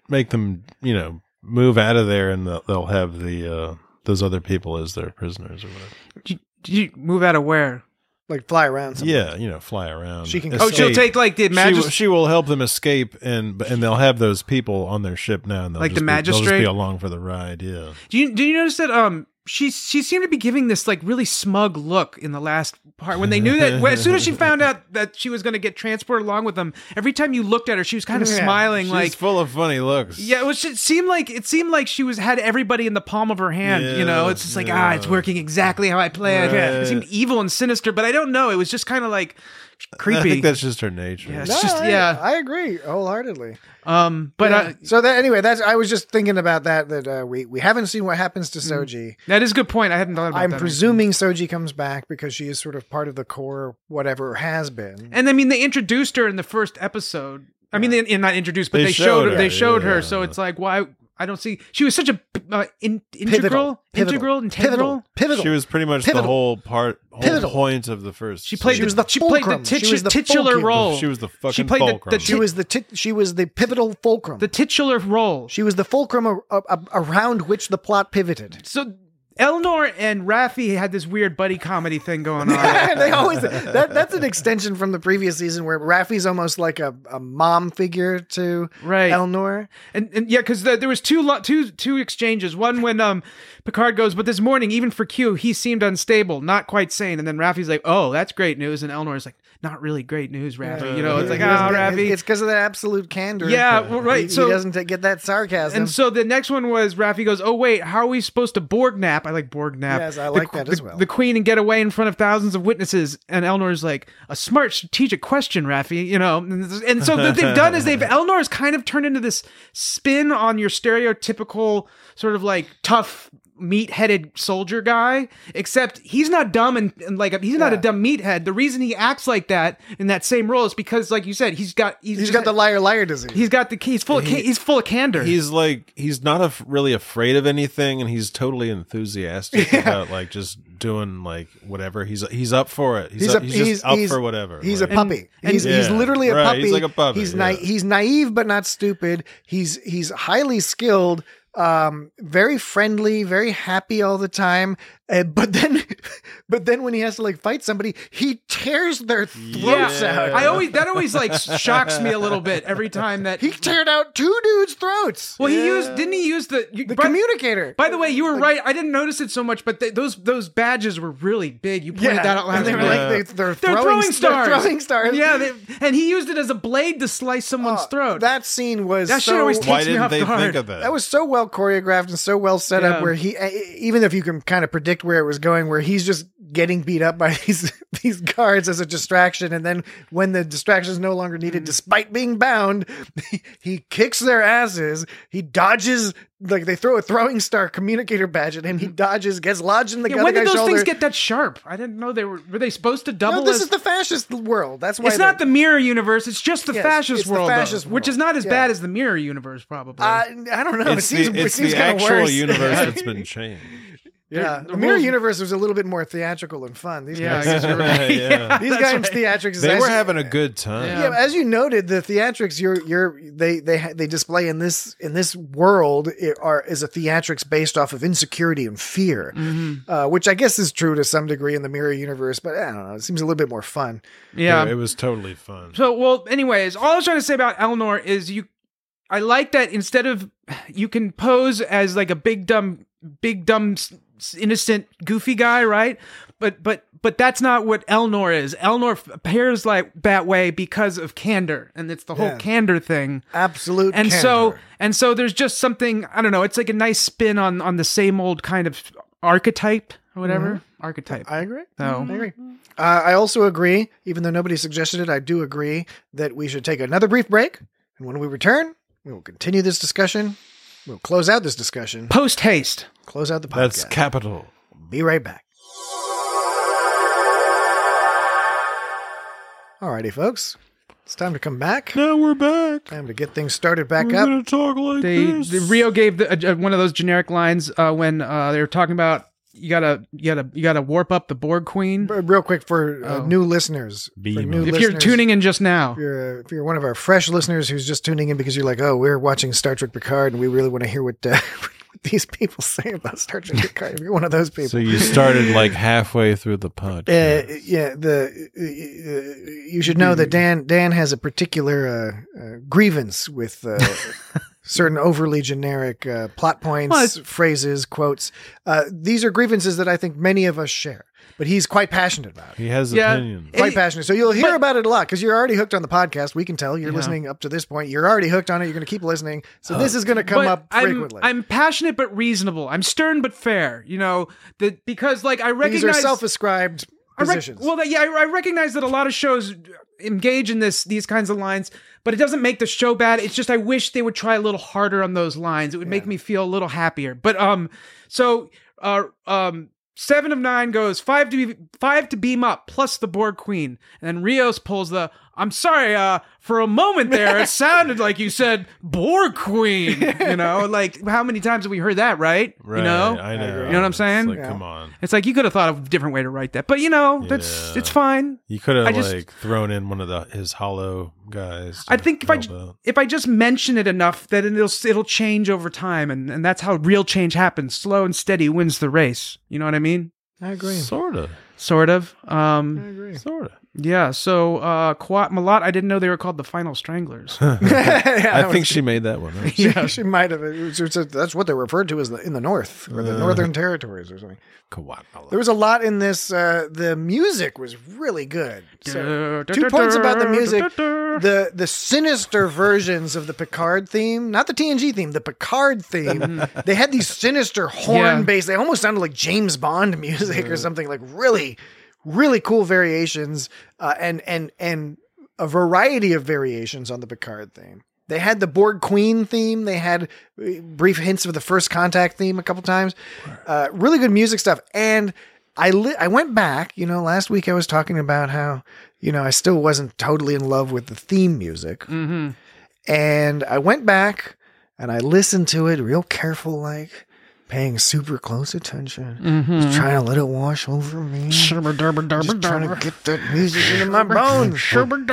move out of there, and they'll have the those other people as their prisoners or whatever. Did you move out of where? Like fly around somewhere. Yeah, fly around. She can. Oh, she'll take like the magistrate. She will help them escape, and they'll have those people on their ship now, and they'll like just the magistrate. They'll just be along for the ride. Yeah. Do you notice that she seemed to be giving this like really smug look in the last part when they knew that as soon as she found out that she was going to get transported along with them. Every time you looked at her, she was kind of smiling. She's like full of funny looks. Yeah, it seemed like she had everybody in the palm of her hand. It's just like it's working exactly how I planned. Right. It seemed evil and sinister, but I don't know. It was just kind of like creepy. I think that's just her nature. Yeah, I agree wholeheartedly. But so that anyway, I was just thinking about that we haven't seen what happens to Soji. That is a good point. I hadn't thought about that. I'm presuming Soji comes back because she is sort of part of the core, whatever has been. And I mean, they introduced her in the first episode. I mean, not introduced, but they showed her. So it's like, why? I don't see. She was such a integral. She was pretty much the whole point of the first. She played the titular role. She was the fucking fulcrum. She was the pivotal fulcrum. The titular role. She was the fulcrum around which the plot pivoted. So Elnor and Raffi had this weird buddy comedy thing going on. They always that's an extension from the previous season where Raffi's almost like a mom figure to Elnor. And because there was two exchanges. One when Picard goes, but this morning, even for Q, he seemed unstable, not quite sane. And then Raffi's like, oh, that's great news. And Elnor's like, not really great news, Raffi. It's like, Raffi. It's because of that absolute candor. Yeah, well, right. He doesn't get that sarcasm. And so the next one was Raffi goes, oh, wait, how are we supposed to Borg nap? I like Borg nap. Yes, I like that as well. The Queen and get away in front of thousands of witnesses. And Elnor's like, a smart strategic question, Raffi. And so what they've done is Elnor's kind of turned into this spin on your stereotypical sort of like tough meat-headed soldier guy, except he's not dumb and like he's not a dumb meathead. The reason he acts like that in that same role is because, like you said, he's got the liar disease. He's full of candor. He's not really afraid of anything, and he's totally enthusiastic about like just doing like whatever. He's up for it. He's just up for whatever. He's a puppy. He's literally a puppy. He's like a puppy. He's naive but not stupid. He's highly skilled. Very friendly, very happy all the time. But then when he has to like fight somebody, he tears their throats out. That always like shocks me a little bit every time that he teared out two dudes' throats. Well, didn't he use the communicator? By the way, you were right. I didn't notice it so much, but those badges were really big. You pointed that out last. And they were like they're throwing stars. They're throwing stars. Yeah, and he used it as a blade to slice someone's throat. That scene was shit always takes me off guard. Why didn't they think of that? That was so well choreographed and so well set up. Where he, even if you can kind of predict where it was going, where he's just getting beat up by these guards as a distraction, and then when the distraction is no longer needed, despite being bound, he kicks their asses. He dodges, like they throw a throwing star communicator badge at him. He dodges, gets lodged in the other guy's shoulder. When did those things get that sharp? I didn't know were they supposed to double? No, this is the fascist world. That's why it's not the mirror universe. It's just the fascist world, world, which is not as bad as the mirror universe, probably. I don't know. It's the actual universe that's been changed. Yeah, the mirror universe was a little bit more theatrical and fun. These guys, these guys' theatrics. They were having a good time. Yeah, as you noted, the theatrics they display in this world is a theatrics based off of insecurity and fear, which I guess is true to some degree in the mirror universe. But I don't know, it seems a little bit more fun. Yeah, it was totally fun. So, well, anyways, all I was trying to say about Elnor is I like that instead of you can pose as like a big dumb innocent goofy guy, right? But that's not what Elnor is. Elnor appears like that way because of candor, and it's the whole candor thing. Absolute and candor. So there's just something, I don't know, it's like a nice spin on the same old kind of archetype or whatever. Archetype. I agree. So. I agree. I also agree, even though nobody suggested it, I do agree that we should take another brief break, and when we return, we will continue this discussion. We'll close out this discussion. Post haste. Close out the podcast. That's capital. Be right back. Alrighty, folks. It's time to come back. Now we're back. Time to get things started back We're up. gonna talk like this. Rio gave one of those generic lines when they were talking about you gotta warp up the Borg Queen. Real quick for new listeners. If you're tuning in just now. If you're one of our fresh listeners who's just tuning in because you're like, oh, we're watching Star Trek Picard and we really want to hear what these people say about Star Trek Picard. If you're one of those people. So you started like halfway through the podcast. You should know that Dan has a particular grievance with certain overly generic plot points, phrases, quotes. These are grievances that I think many of us share. But he's quite passionate about it. He has opinions. Quite passionate. So you'll hear about it a lot because you're already hooked on the podcast. We can tell you're listening up to this point. You're already hooked on it. You're going to keep listening. So this is going to come up frequently. I'm passionate but reasonable. I'm stern but fair. Because like I recognize... These are self-ascribed positions. I recognize that a lot of shows engage in these kinds of lines, but it doesn't make the show bad. It's just I wish they would try a little harder on those lines. It would make me feel a little happier. But 7 of 9 goes 5 to beam up plus the Borg Queen, and then Rios pulls the I'm sorry, for a moment there it sounded like you said Borg Queen. Like how many times have we heard that, right? Right. I know. You know what I'm saying? It's like, come on. It's like you could have thought of a different way to write that, but it's fine. You could have thrown in one of his hollow guys. I think if I just mention it enough, that it'll change over time, and that's how real change happens. Slow and steady wins the race. You know what I mean? I agree. Sort of. I agree. Sort of. Yeah, so Quat Malat, I didn't know they were called the Final Stranglers. I think she made that one. Right? Yeah, she might have. That's what they're referred to as in the North, or the Northern Territories or something. There was a lot in this. The music was really good. So, 2 points about the music. The sinister versions of the Picard theme, not the TNG theme, the Picard theme, they had these sinister horn bass. They almost sounded like James Bond music or something, like really... really cool variations, and a variety of variations on the Picard theme. They had the Borg Queen theme. They had brief hints of the First Contact theme a couple times. Really good music stuff. And I went back, last week I was talking about how, I still wasn't totally in love with the theme music. Mm-hmm. And I went back and I listened to it real careful, like, paying super close attention, just trying to let it wash over me, just trying to get that music into my bones.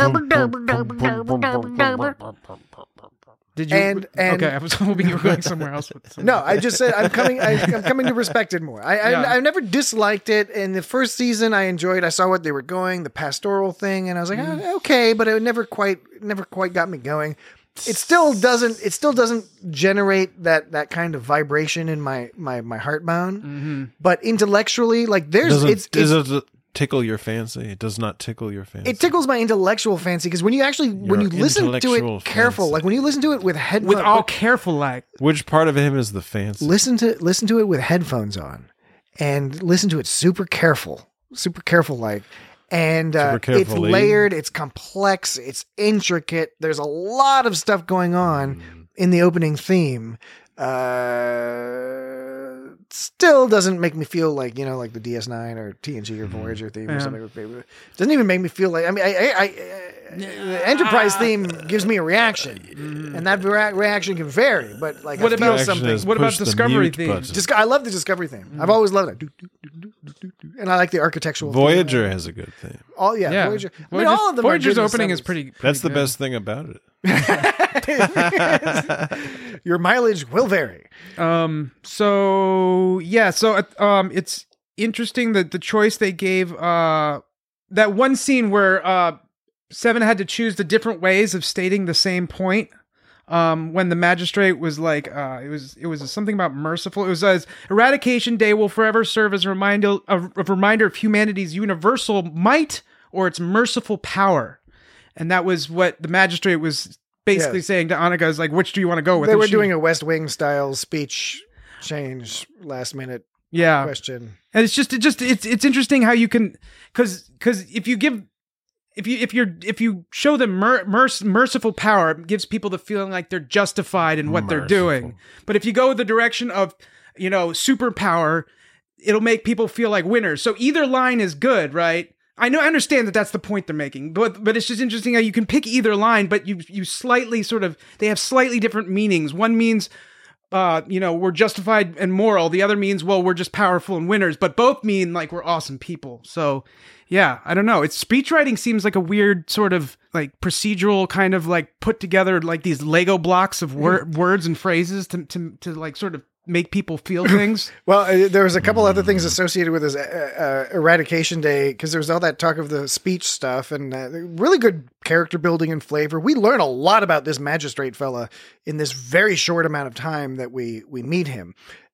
Did you? And okay, I was hoping you were going somewhere else. No, I just said I'm coming to respect it more. I never disliked it. In the first season, I enjoyed. I saw what they were going, the pastoral thing, and I was like, okay, but it never quite got me going. It still doesn't generate that kind of vibration in my heart bone. Mm-hmm. But intellectually, like does it tickle your fancy? It does not tickle your fancy. It tickles my intellectual fancy because when you listen to it careful, like when you listen to it with headphones, with all careful, like which part of him is the fancy? Listen to it with headphones on, and listen to it super careful, like. And it's layered, it's complex, it's intricate. There's a lot of stuff going on in the opening theme. Still doesn't make me feel like, like the DS9 or TNG or Voyager theme or something. It doesn't even make me feel like, the Enterprise theme gives me a reaction, and that reaction can vary. But like, what about Discovery theme? I love the Discovery theme. I've always loved it, and I like the architectural. Voyager theme. has a good theme. Voyager. All of them. Voyager's opening is pretty. That's the good. Best thing about it. Your mileage will vary. It's interesting that the choice they gave that one scene where 7 had to choose the different ways of stating the same point. When the magistrate was like, it was something about merciful. It was Eradication Day will forever serve as a reminder of humanity's universal might or its merciful power. And that was what the magistrate was basically saying to Annika, is like, which do you want to go with? They were doing a West Wing style speech change last minute question. And it's interesting how you can, cause if you show them merciful power, it gives people the feeling like they're justified in what they're doing. But if you go the direction of, superpower, it'll make people feel like winners. So either line is good, right? I understand that that's the point they're making, but it's just interesting how you can pick either line, but you slightly they have slightly different meanings. One means, we're justified and moral. The other means, well, we're just powerful and winners, but both mean like we're awesome people. So yeah, I don't know. It's speech writing seems like a weird sort of like procedural kind of like put together like these Lego blocks of words and phrases to like sort of make people feel things. Well, there was a couple other things associated with this Eradication Day, because there was all that talk of the speech stuff and really good character building and flavor. We learn a lot about this magistrate fella in this very short amount of time that we meet him.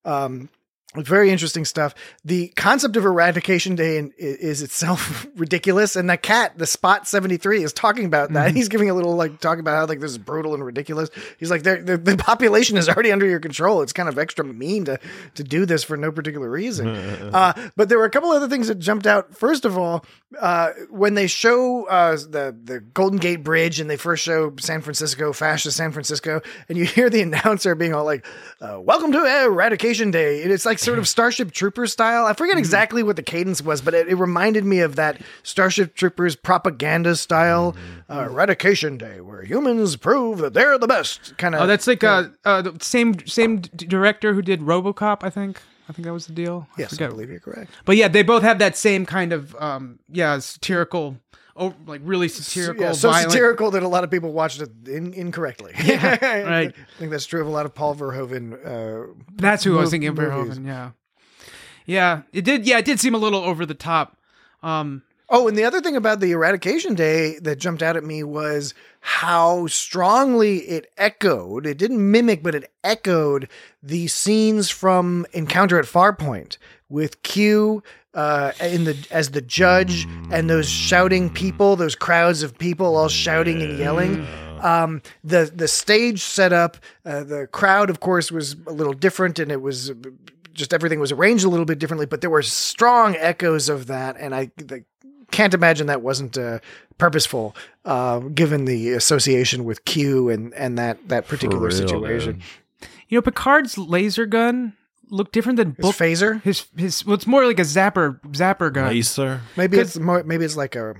Very interesting stuff. The concept of Eradication Day is itself ridiculous. And that cat, the Spot 73, is talking about that. Mm-hmm. He's giving a little talking about how this is brutal and ridiculous. He's like, the population is already under your control. It's kind of extra mean to do this for no particular reason. But there were a couple other things that jumped out. First of all, when they show the Golden Gate Bridge and they first show San Francisco, fascist San Francisco, and you hear the announcer being all like, welcome to Eradication Day. And it's like sort of Starship Troopers style. I forget exactly what the cadence was, but it reminded me of that Starship Troopers propaganda style Eradication Day, where humans prove that they're the best. Kind of. Oh, that's like the same director who did RoboCop, I think. I think that was the deal. Yes, I believe you're correct. But yeah, they both have that same kind of satirical. Oh, like really satirical, so violent. Satirical that a lot of people watched it incorrectly. Yeah, right. I think that's true of a lot of Paul Verhoeven. That's who I was thinking of, Verhoeven. Yeah. It did seem a little over the top. And the other thing about the Eradication Day that jumped out at me was how strongly it echoed. It didn't mimic, but it echoed the scenes from Encounter at Farpoint with Q. As the judge and those shouting people, those crowds of people all shouting and yelling. The stage setup, the crowd, of course, was a little different, and it was just everything was arranged a little bit differently. But there were strong echoes of that, and I can't imagine that wasn't purposeful, given the association with Q and that particular situation. Man. Picard's laser gun look different than his phaser. His it's more like a zapper gun. Laser. Maybe it's like a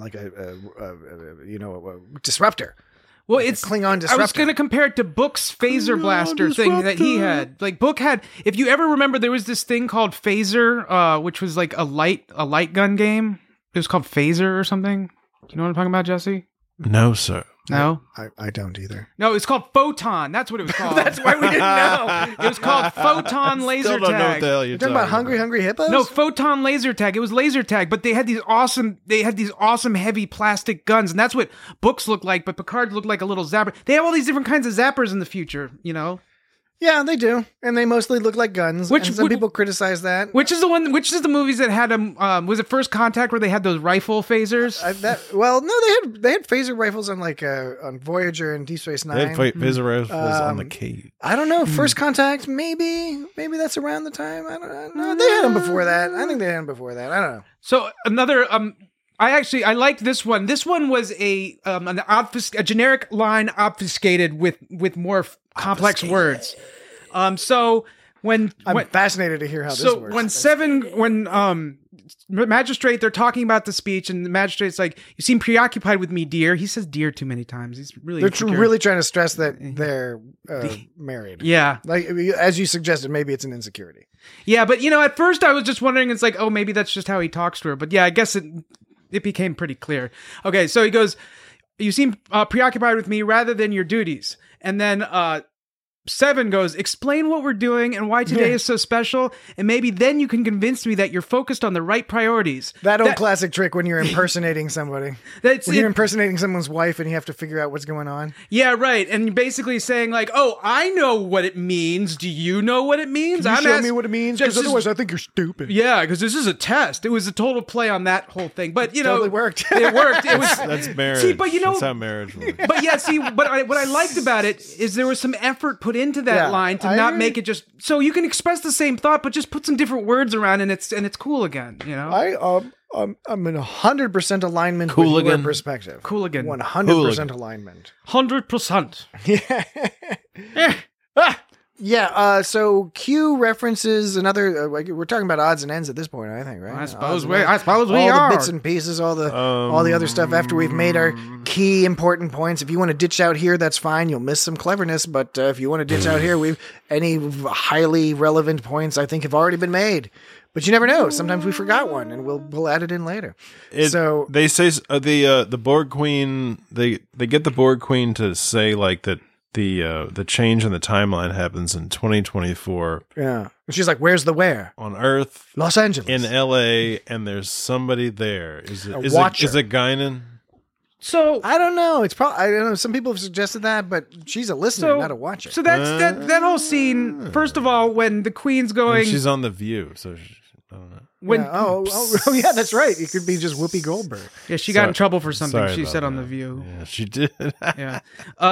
disruptor. Well, like it's Klingon disruptor. I was going to compare it to Book's phaser blaster thing that he had. Like Book had, if you ever remember, there was this thing called Phaser, which was like a light gun game. It was called Phaser or something. Do you know what I'm talking about, Jesse? No, sir. No? I don't either. No, it's called Photon. That's what it was called. That's why we didn't know. It was called Photon Laser Still don't know what Tag. the hell You're talking about Hungry Hippos? No, Photon Laser Tag. It was laser tag, but they had these awesome heavy plastic guns, and that's what Books looked like, but Picard looked like a little zapper. They have all these different kinds of zappers in the future, Yeah, they do, and they mostly look like guns. And some people criticize that. Which is the movies that had was it First Contact where they had those rifle phasers? They had phaser rifles on on Voyager and Deep Space Nine. They had phaser rifles on the Cave. I don't know. First Contact, maybe that's around the time. I don't know. They had them before that. I think they had them before that. I don't know. So another I liked this one. This one was a generic line obfuscated with more complex words. So when I'm fascinated to hear how this works. When magistrate, they're talking about the speech, and the magistrate's like, "You seem preoccupied with me, dear." He says "dear" too many times. He's really really trying to stress that they're married. Yeah, like as you suggested, maybe it's an insecurity. Yeah, but at first I was just wondering. It's like, oh, maybe that's just how he talks to her. But yeah, I guess it became pretty clear. Okay, so he goes, "You seem preoccupied with me rather than your duties," and then 7 goes, "Explain what we're doing and why today is so special, and maybe then you can convince me that you're focused on the right priorities." That old classic trick when you're impersonating somebody. You're impersonating someone's wife and you have to figure out what's going on. Yeah, right. And you're basically saying like, "Oh, I know what it means. Do you know what it means? Can you show me what it means? Because otherwise I think you're stupid." Yeah, because this is a test. It was a total play on that whole thing. But totally worked. It worked. It was that's marriage. See, but that's how marriage works. But yeah, see, what I liked about it is there was some effort put into that line to not make it just so you can express the same thought, but just put some different words around, and it's cool again. I'm in 100% alignment with your perspective. Cool again. 100% alignment. 100%. Yeah. Yeah, so Q references another. We're talking about odds and ends at this point, I think, right? I suppose we all are. the bits and pieces, all the other stuff after we've made our key important points. If you want to ditch out here, that's fine. You'll miss some cleverness, but if you want to ditch out here, any highly relevant points I think have already been made. But you never know. Sometimes we forgot one, and we'll add it in later. So they say the Borg Queen. They get the Borg Queen to say like that. The change in the timeline happens in 2024. Yeah. And she's like, where's the where? On Earth. Los Angeles. In LA, and there's somebody there. Is it Guinan? So I don't know. It's probably, I don't know. Some people have suggested that, but she's a listener, not a watcher. So that's that whole scene. First of all, when the Queen's going, and she's on The View, so I don't know. When yeah, that's right. It could be just Whoopi Goldberg. Yeah, she got in trouble for something she said on The View. Yeah, she did. Yeah.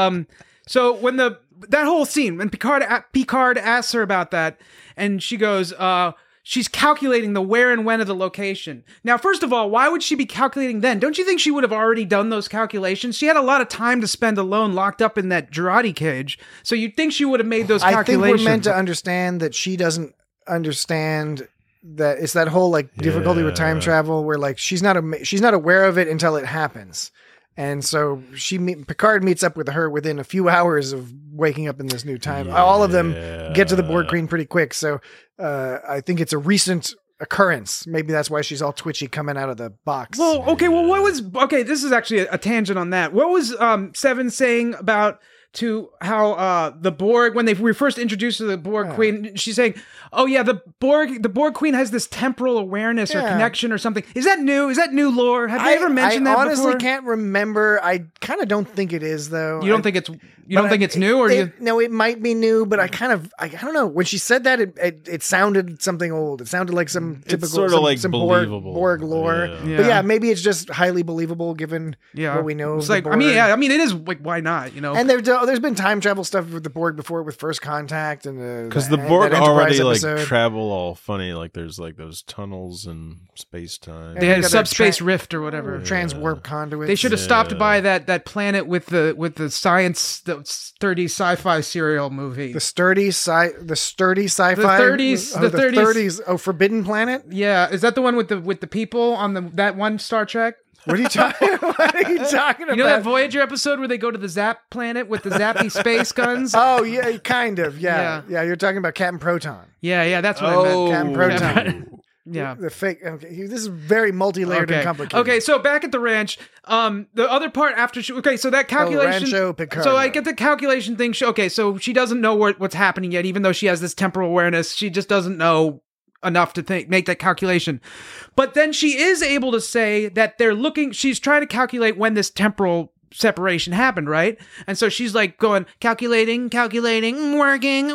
So when that whole scene, when Picard asks her about that, and she goes, she's calculating the where and when of the location. Now, first of all, why would she be calculating then? Don't you think she would have already done those calculations? She had a lot of time to spend alone, locked up in that Jurati cage. So you'd think she would have made those calculations. I think we're meant to understand that she doesn't understand that it's that whole like difficulty with time travel, where like she's not aware of it until it happens. And so Picard meets up with her within a few hours of waking up in this new time. Yeah. All of them get to the Borg Queen pretty quick. So I think it's a recent occurrence. Maybe that's why she's all twitchy coming out of the box. Well, okay. This is actually a tangent on that. What was Seven saying about to how the Borg, when they were first introduced to the Borg Queen, she's saying, oh yeah, the Borg Queen has this temporal awareness or connection or something. Is that new? Is that new lore? Have they ever mentioned that before? I honestly can't remember. I kind of don't think it is, though. You don't think it's new, or No, it might be new, but I don't know. When she said that, it sounded something old. It sounded like some typical sort of like some believable Borg lore. Yeah. But yeah, maybe it's just highly believable given what we know. It's like Borg. I mean, it is like, why not? You know, and there's been time travel stuff with the Borg before, with First Contact, and because the Borg already like travel all funny. Like there's like those tunnels and space time. They had a subspace rift or whatever, transwarp conduits. They should have stopped by that planet with the science. The sturdy sci-fi serial movie. The sturdy sci-fi. The 30s. Oh, Forbidden Planet? Yeah. Is that the one with the people on that one Star Trek? What are you talking about? You know that Voyager episode where they go to the Zap planet with the zappy space guns? Oh, yeah, kind of. Yeah. You're talking about Captain Proton. Yeah, that's what I meant. Captain Proton. Yeah, the fake. Okay, this is very multi-layered and complicated. Okay, so back at the ranch, the other part after so that calculation. Rancho Picardo. So I get the calculation thing. Okay, so she doesn't know what's happening yet, even though she has this temporal awareness. She just doesn't know enough to make that calculation. But then she is able to say that she's trying to calculate when this temporal separation happened, right? And so she's like going, calculating, working.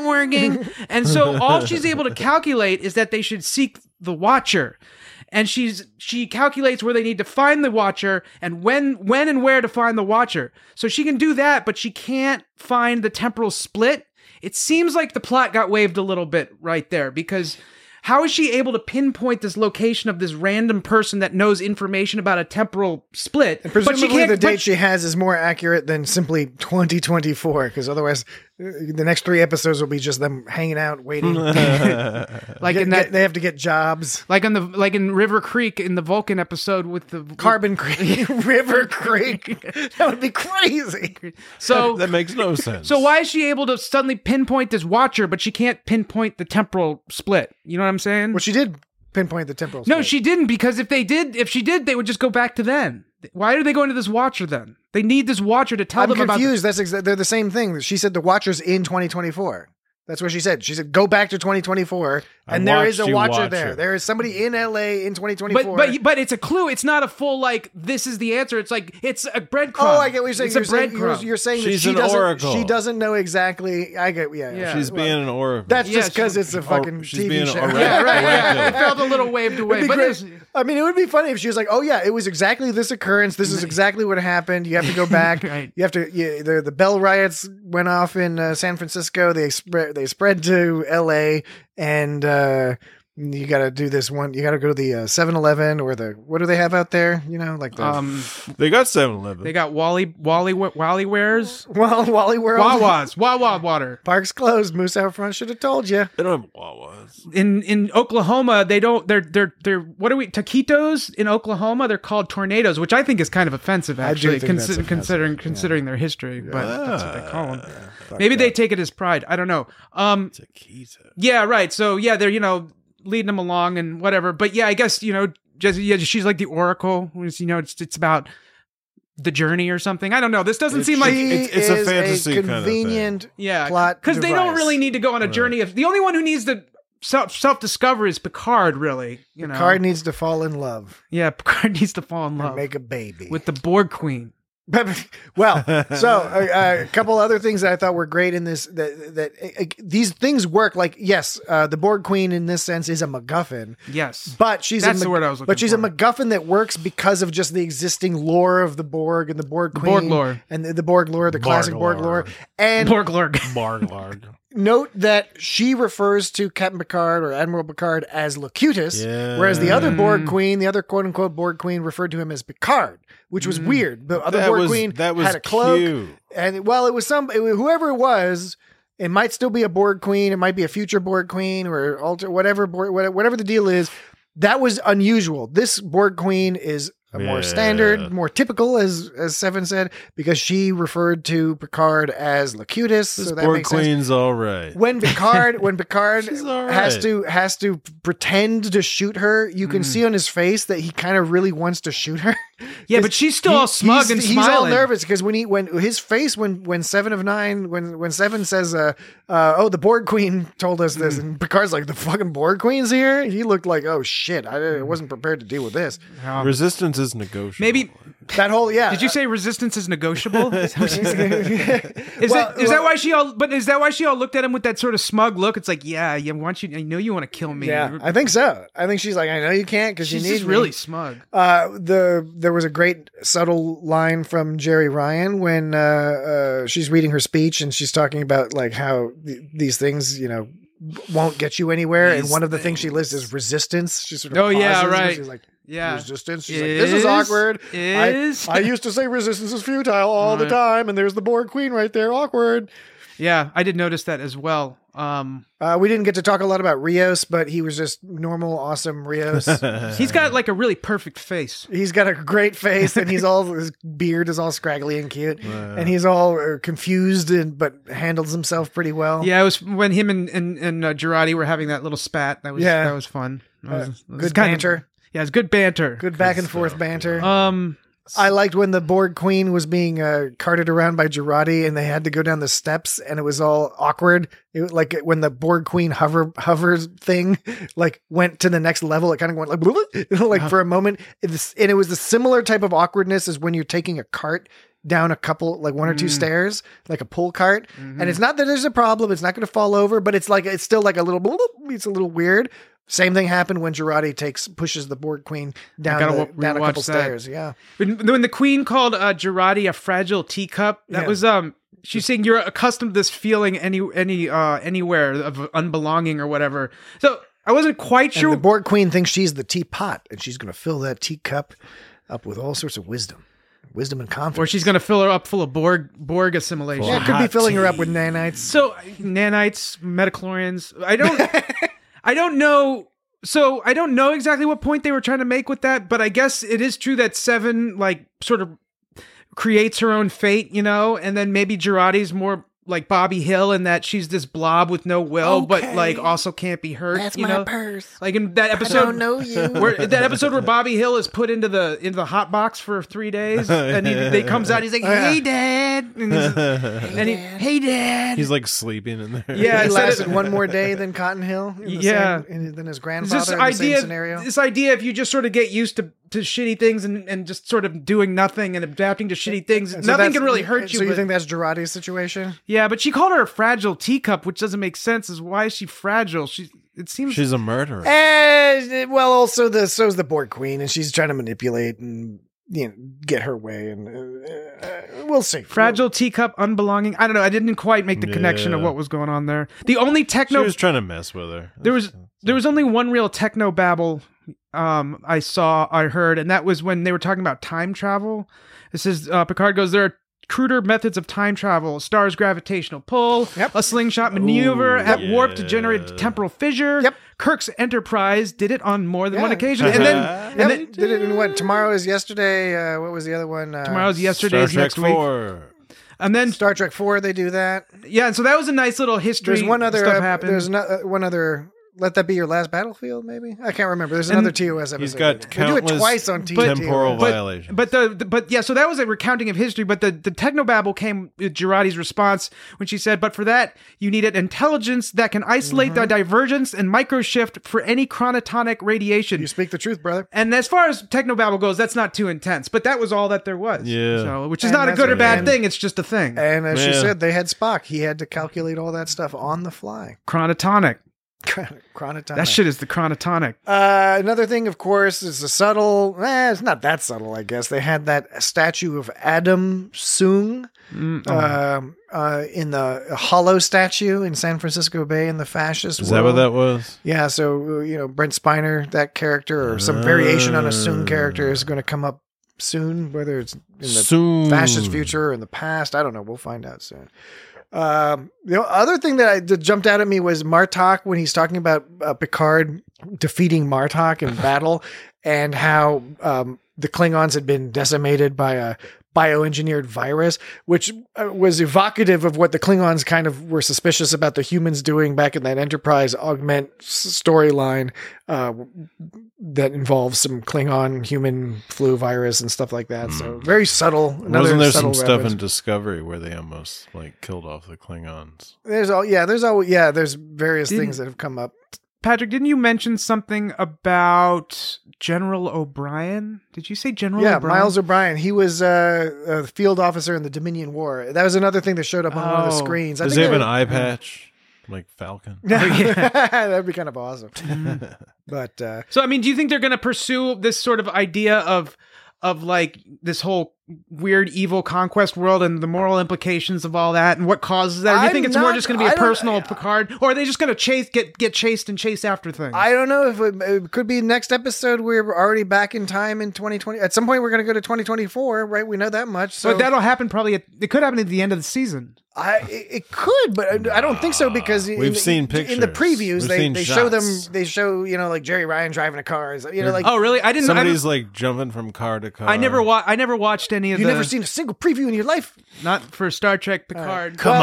And so all she's able to calculate is that they should seek the Watcher. And she calculates where they need to find the Watcher and when and where to find the Watcher. So she can do that, but she can't find the temporal split. It seems like the plot got waved a little bit right there, because how is she able to pinpoint this location of this random person that knows information about a temporal split? And presumably the date she has is more accurate than simply 2024, because otherwise the next 3 episodes will be just them hanging out, waiting. They have to get jobs. Like in River Creek in the Vulcan episode with the Carbon Creek. River Creek. That would be crazy. So that makes no sense. So why is she able to suddenly pinpoint this Watcher, but she can't pinpoint the temporal split? You know what I'm saying? Well, she did pinpoint the temporal split. No, she didn't, because if she did, they would just go back to then. Why are they going to this Watcher then? They need this Watcher to tell them about... I'm confused. They're the same thing. She said the Watcher's in 2024. That's what she said. She said, go back to 2024, and there is a Watcher there. There is somebody in LA in 2024. But it's a clue. It's not a full, like, this is the answer. It's like, it's a breadcrumb. Oh, I get what you're saying. You're saying she's that she doesn't know exactly. I get, yeah. She's being an oracle. That's just because it's a fucking TV show. Yeah, right. It felt a little waved away. I mean, it would be funny if she was like, oh yeah, it was exactly this occurrence. This is exactly what happened. You have to go back. Right. You have to, the Bell riots went off in San Francisco. They spread to LA, and You got to do this one. You got to go to the 7-Eleven or what do they have out there? You know, like the they got 7-Eleven. They got Wally Wares. Well, Wally World. Wawa's. Wawa water. Park's closed. Moose out front should have told you. They don't have Wawa's. In Oklahoma, they don't. They're what are we? Taquitos in Oklahoma. They're called tornadoes, which I think is kind of offensive, actually, considering their history. But that's what they call them. Maybe they take it as pride. I don't know. Taquito. Yeah, right. So yeah, they're leading them along and whatever. But yeah, I guess she's like the oracle. It's about the journey or something. I don't know. This doesn't seem like it's a fantasy convenient kind of thing. plot because they don't really need to go on a journey. The only one who needs to self-discover is Picard. Really, Picard needs to fall in love. Yeah, Picard needs to fall in love and make a baby with the Borg Queen. Well, so a couple other things that I thought were great in this, that these things work. Like, yes, the Borg Queen in this sense is a MacGuffin. Yes, but she's the word I was looking But she's for. a MacGuffin that works because of just the existing lore of the Borg and the Borg Queen, Borg lore, and the Borg lore, the classic Borg lore, and Borg lore. Note that she refers to Captain Picard or Admiral Picard as Locutus, whereas the other Borg Queen, the other quote-unquote Borg Queen, referred to him as Picard, which was weird. The other Borg Queen had a cloak, cute. And well, it was whoever it was. It might still be a Borg Queen. It might be a future Borg Queen or whatever the deal is. That was unusual. This Borg Queen is more standard, more typical, as Seven said, because she referred to Picard as Locutus. This so that Borg makes sense. Queen's all right. When Picard right. has to pretend to shoot her, you can see on his face that he kind of really wants to shoot her. Yeah, but she's still all smug and smiling. He's all nervous because when his face when 7 of 9 when 7 says oh, the Borg Queen told us this, and Picard's like, the fucking Borg Queen's here. He looked like, oh shit, I wasn't prepared to deal with this. Resistance is negotiable. Maybe that whole Did you say resistance is negotiable? Is that why she all? But is that why she all looked at him with that sort of smug look? It's like, I know you want to kill me. Yeah, I think so. I think she's like, I know you can't because you need just me. really smug. There was a great subtle line from Jerry Ryan when she's reading her speech and she's talking about like how these things, won't get you anywhere. And one of the things she lists is resistance. She sort of pauses, right. She's like, yeah, resistance. She's like, this is awkward. I used to say resistance is futile all the time, and there's the Borg Queen right there. Awkward. Yeah, I did notice that as well. We didn't get to talk a lot about Rios, but he was just normal, awesome Rios. He's got like a really perfect face. He's got a great face, and his beard is all scraggly and cute, and he's all confused, but handles himself pretty well. Yeah, it was when him and Jurati were having that little spat. That was fun. Good banter. Yeah, it's good banter. Good back and forth banter. I liked when the Borg Queen was being carted around by Jurati and they had to go down the steps and it was all awkward. It was like when the Borg Queen hover thing like went to the next level, it kind of went like for a moment. And it was the similar type of awkwardness as when you're taking a cart down a couple, like one or two stairs, like a pull cart. And it's not that there's a problem. It's not going to fall over, but it's still like a little, it's a little weird. Same thing happened when Jurati pushes the Borg Queen down a couple stairs. Yeah. When the Queen called Jurati a fragile teacup, that was she's saying you're accustomed to this feeling anywhere of unbelonging or whatever. So I wasn't quite sure. And the Borg Queen thinks she's the teapot, and she's going to fill that teacup up with all sorts of wisdom and confidence. Or she's going to fill her up full of Borg assimilation. Yeah, it could be filling her up with nanites. So nanites, metachlorians. I don't know. So I don't know exactly what point they were trying to make with that, but I guess it is true that Seven like sort of creates her own fate, and then maybe Jurati's more like Bobby Hill in that she's this blob with no will, but like also can't be hurt. That's my purse. Like in that episode, I don't know you. Where Bobby Hill is put into the hot box for 3 days, and he comes out, he's like, "Hey, Dad," hey, Dad. He's like sleeping in there. Yeah, he lasted one more day than Cotton Hill. Than his grandfather. In the same scenario. This idea, if you just sort of get used to shitty things and just sort of doing nothing and adapting to shitty things, nothing can really hurt you. So you think that's Jurati's situation? Yeah, but she called her a fragile teacup, which doesn't make sense. Why is she fragile? It seems she's a murderer. Well, also so's the Borg Queen, and she's trying to manipulate and get her way, and we'll see. Fragile teacup, unbelonging. I don't know. I didn't quite make the connection of what was going on there. The only techno... She was trying to mess with her. There was only one real techno babble I heard, and that was when they were talking about time travel. It says, Picard goes, there are cruder methods of time travel: star's gravitational pull, a slingshot maneuver at warp to generate a temporal fissure. Kirk's Enterprise did it on more than one occasion, and then did it in what? Tomorrow is yesterday. What was the other one? Tomorrow's yesterday is next week. And then Star Trek 4, they do that. Yeah, and so that was a nice little history. There's one other. Stuff happened. There's one other. Let That Be Your Last Battlefield, maybe? I can't remember. There's another TOS episode. He's got They countless do it twice on temporal violations. But yeah, so that was a recounting of history, but the technobabble came with Girardi's response when she said, but for that, you needed intelligence that can isolate the divergence and microshift for any chronotonic radiation. You speak the truth, brother. And as far as technobabble goes, that's not too intense, but that was all that there was. Yeah. So, which is not a good or bad thing, it's just a thing. And as she said, they had Spock. He had to calculate all that stuff on the fly. Chronotonic. Chronotonic. That shit is the chronotonic. Another thing, of course, is a subtle. It's not that subtle, I guess. They had that statue of Adam Soong in the Hollow statue in San Francisco Bay in the fascist Is world. that what that was? Yeah, so, Brent Spiner, that character, or some variation on a Soong character is going to come up soon, whether it's in the fascist future or in the past. I don't know. We'll find out soon. The other thing that jumped out at me was Martok, when he's talking about Picard defeating Martok in battle, and how the Klingons had been decimated by a bioengineered virus, which was evocative of what the Klingons kind of were suspicious about the humans doing back in that Enterprise Augment storyline that involves some Klingon human flu virus and stuff like that. So very subtle. Wasn't there some stuff in Discovery where they almost killed off the Klingons? There's various things that have come up. Patrick, didn't you mention something about General O'Brien? Did you say General O'Brien? Yeah, Miles O'Brien. He was a field officer in the Dominion War. That was another thing that showed up on one of the screens. Does he have an eye patch like Falcon? That'd be kind of awesome. But so, I mean, do you think they're going to pursue this sort of idea of this whole weird evil conquest world and the moral implications of all that and what causes that? Or do you think it's more just going to be a personal Picard, or are they just going to get chased and chase after things? I don't know if it could be next episode. We're already back in time in 2020. At some point, we're going to go to 2024, right? We know that much. So. But that'll happen probably. It could happen at the end of the season. It could, but I don't think so, because we've seen pictures in the previews. They show them. They show like Jerry Ryan driving a car. Oh really? I didn't. Somebody's jumping from car to car. I never watched any of. You've never seen a single preview in your life. Not for Star Trek Picard. Come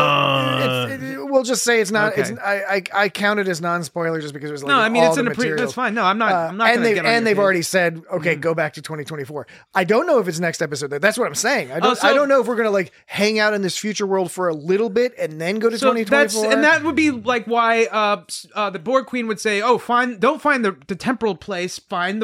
on. We'll just say it's not. Okay. I count it as non-spoiler just because it was no. I mean, all it's in the a material. That's fine. No, I'm not. I'm not. And they've already said, okay, go back to 2024. I don't know if it's next episode. That's what I'm saying. I don't know if we're gonna hang out in this future world for a little bit and then go to 2024. And that would be why the Borg Queen would say, "Oh, don't find the temporal place. Find the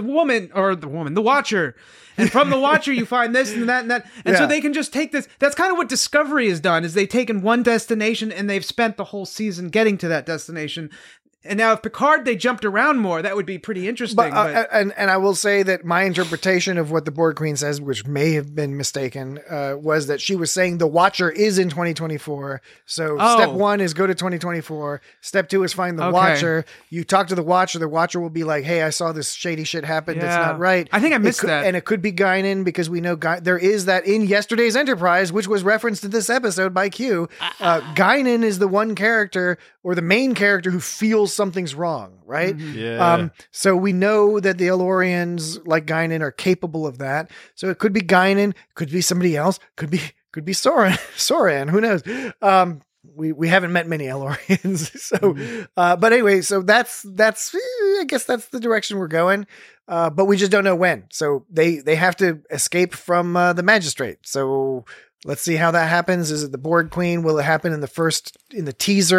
Watcher." And from the Watcher, you find this and that and that. And so they can just take this. That's kind of what Discovery has done, is they've taken one destination and they've spent the whole season getting to that destination. And now if Picard, they jumped around more, that would be pretty interesting. But I will say that my interpretation of what the Borg Queen says, which may have been mistaken, was that she was saying the Watcher is in 2024. So step one is go to 2024. Step two is find the Watcher. You talk to the Watcher. The Watcher will be like, hey, I saw this shady shit happen. That's not right. I think I missed that. And it could be Guinan, because we know there is that in yesterday's Enterprise, which was referenced in this episode by Q. Guinan is the one character, or the main character, who feels something's wrong, right? Mm-hmm. Yeah. So we know that the Elorians, like Guinan, are capable of that. So it could be Guinan, could be somebody else, could be Soran, who knows? We haven't met many Elorians. So, but anyway, so that's I guess that's the direction we're going. But we just don't know when. So they have to escape from the Magistrate. So let's see how that happens. Is it the Borg Queen? Will it happen in the teaser?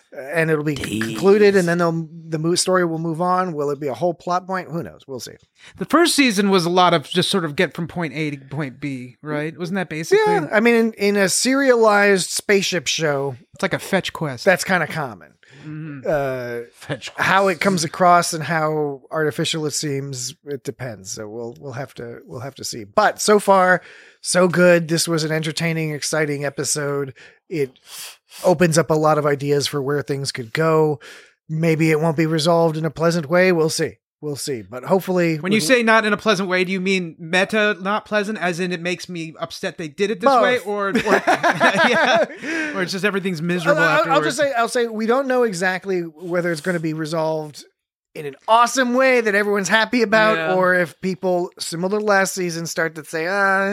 and it'll be concluded, and then the story will move on. Will it be a whole plot point? Who knows? We'll see. The first season was a lot of just sort of get from point A to point B, right? Wasn't that basically? Yeah, I mean, in a serialized spaceship show, it's like a fetch quest. That's kind of common. Fetch quest. How it comes across and how artificial it seems, it depends. So we'll have to see. But so far, so good. This was an entertaining, exciting episode. It opens up a lot of ideas for where things could go. Maybe it won't be resolved in a pleasant way. We'll see. We'll see. But hopefully... When you say not in a pleasant way, do you mean meta not pleasant, as in it makes me upset they did it this way? Or yeah, or it's just everything's miserable afterwards? I'll say we don't know exactly whether it's going to be resolved in an awesome way that everyone's happy about, or if people, similar to last season, start to say,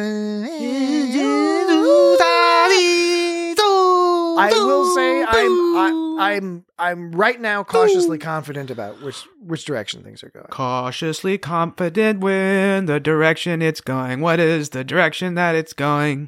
I will say I'm right now cautiously confident about which direction things are going. Cautiously confident when the direction it's going. What is the direction that it's going?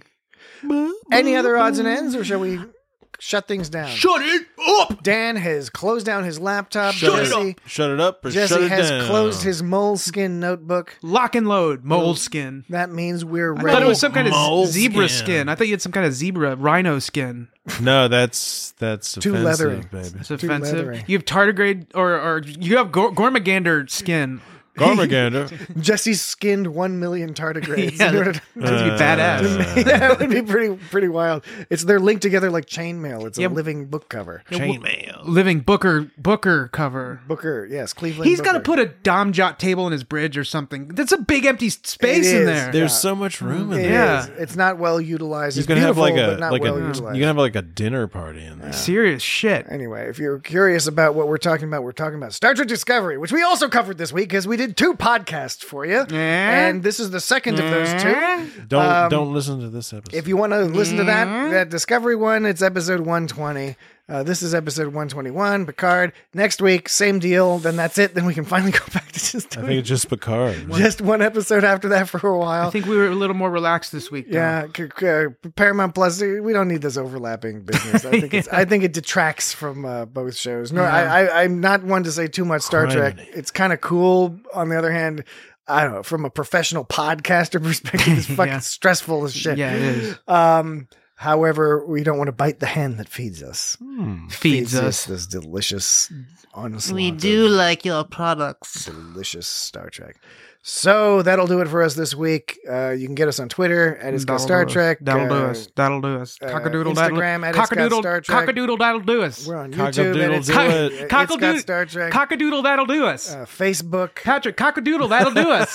Any other odds and ends, or shall we shut things down? Shut it up! Dan has closed down his laptop. Shut it up or Jesse shut it has down. closed his moleskin notebook. Lock and load, moleskin. That means we're I ready. thought it was some kind of Moleskin. zebra skin. I thought you had some kind of rhino skin. No, that's Too offensive, leathery. baby. It's Too offensive. leathery. You have tardigrade or you have Gormagander skin. Gormagander. Jesse skinned 1 million tardigrades. Yeah, in order to- That'd be badass. that would be pretty wild. They're linked together like chainmail. It's a living book cover. Chainmail. Living Booker cover. Booker, yes, Cleveland. He's got to Booker. put a Dom Jot table in his bridge or something. That's a big empty space It in is. there. There's so much room in It there. Yeah. is. It's not well utilized. You It's can have beautiful, like but not well utilized. you can have like a dinner party in there. Serious shit. Anyway, if you're curious about what we're talking about Star Trek Discovery, which we also covered this week because we did 2 podcasts for you, and this is the second of those 2. Don't listen to this episode. If you want to listen to that Discovery one, it's episode 120. This is episode 121, Picard. Next week, same deal. Then that's it. Then we can finally go back to just I doing think it's just Picard. just one episode after that for a while. I think we were a little more relaxed this week. Though. Yeah, Paramount Plus. We don't need this overlapping business. I think I think it detracts from both shows. No, I'm not one to say too much Star Trek. It's kind of cool. On the other hand, I don't know. From a professional podcaster perspective, it's fucking stressful as shit. Yeah, it is. However, we don't want to bite the hand that feeds us. Feeds us. This delicious, honestly. We do like your products. Delicious Star Trek. So that'll do it for us this week. You can get us on Twitter at It's Got Star Trek. That'll do us. That'll do us. Cockadoodle. Instagram at It's Got Star Trek. Cockadoodle. That'll do us. We're on YouTube at It's Cockadoodle, Got Star Trek. Cockadoodle. That'll do us. Facebook. Patrick, cockadoodle. That'll do us.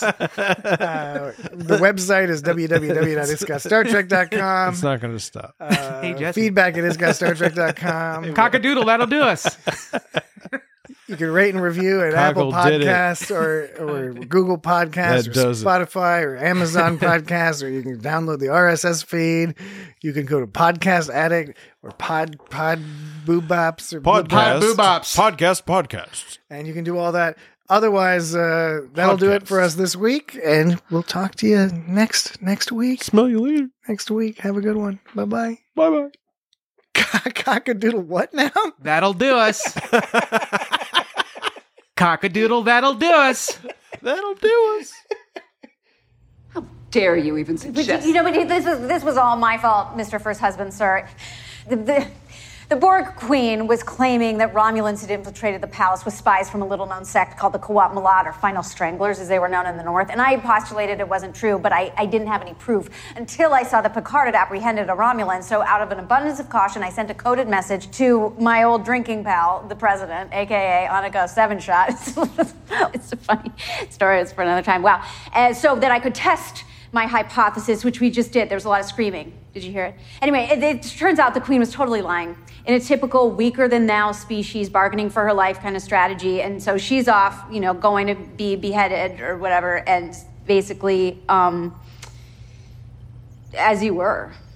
The website is www.itsgotstartrek.com. It's not going to stop. Hey, Jesse. Feedback at itsgotstartrek.com. Cockadoodle. That'll do us. You can rate and review at Apple Cockle did it. Podcasts or Google Podcasts That or does it. Spotify or Amazon Podcasts, or you can download the RSS feed. You can go to Podcast Addict or Pod Boobops or Podcasts. and you can do all that. Otherwise, that'll do it for us this week, and we'll talk to you next week. Smell you later. Next week. Have a good one. Bye-bye. Bye-bye. Cockadoodle what now? That'll do us. Cockadoodle. That'll do us. That'll do us. Dare you even suggest? You know, but this was all my fault, Mr. First Husband, sir. The Borg Queen was claiming that Romulans had infiltrated the palace with spies from a little-known sect called the Qowat Milat, or Final Stranglers, as they were known in the North. And I postulated it wasn't true, but I didn't have any proof until I saw that Picard had apprehended a Romulan. So out of an abundance of caution, I sent a coded message to my old drinking pal, the President, a.k.a. Annika Seven-Shot. It's a funny story. It's for another time. Wow. So that I could test my hypothesis, which we just did. There was a lot of screaming. Did you hear it? Anyway, it turns out the Queen was totally lying in a typical weaker-than-thou species bargaining for her life kind of strategy. And so she's off, going to be beheaded or whatever, and basically, as you were.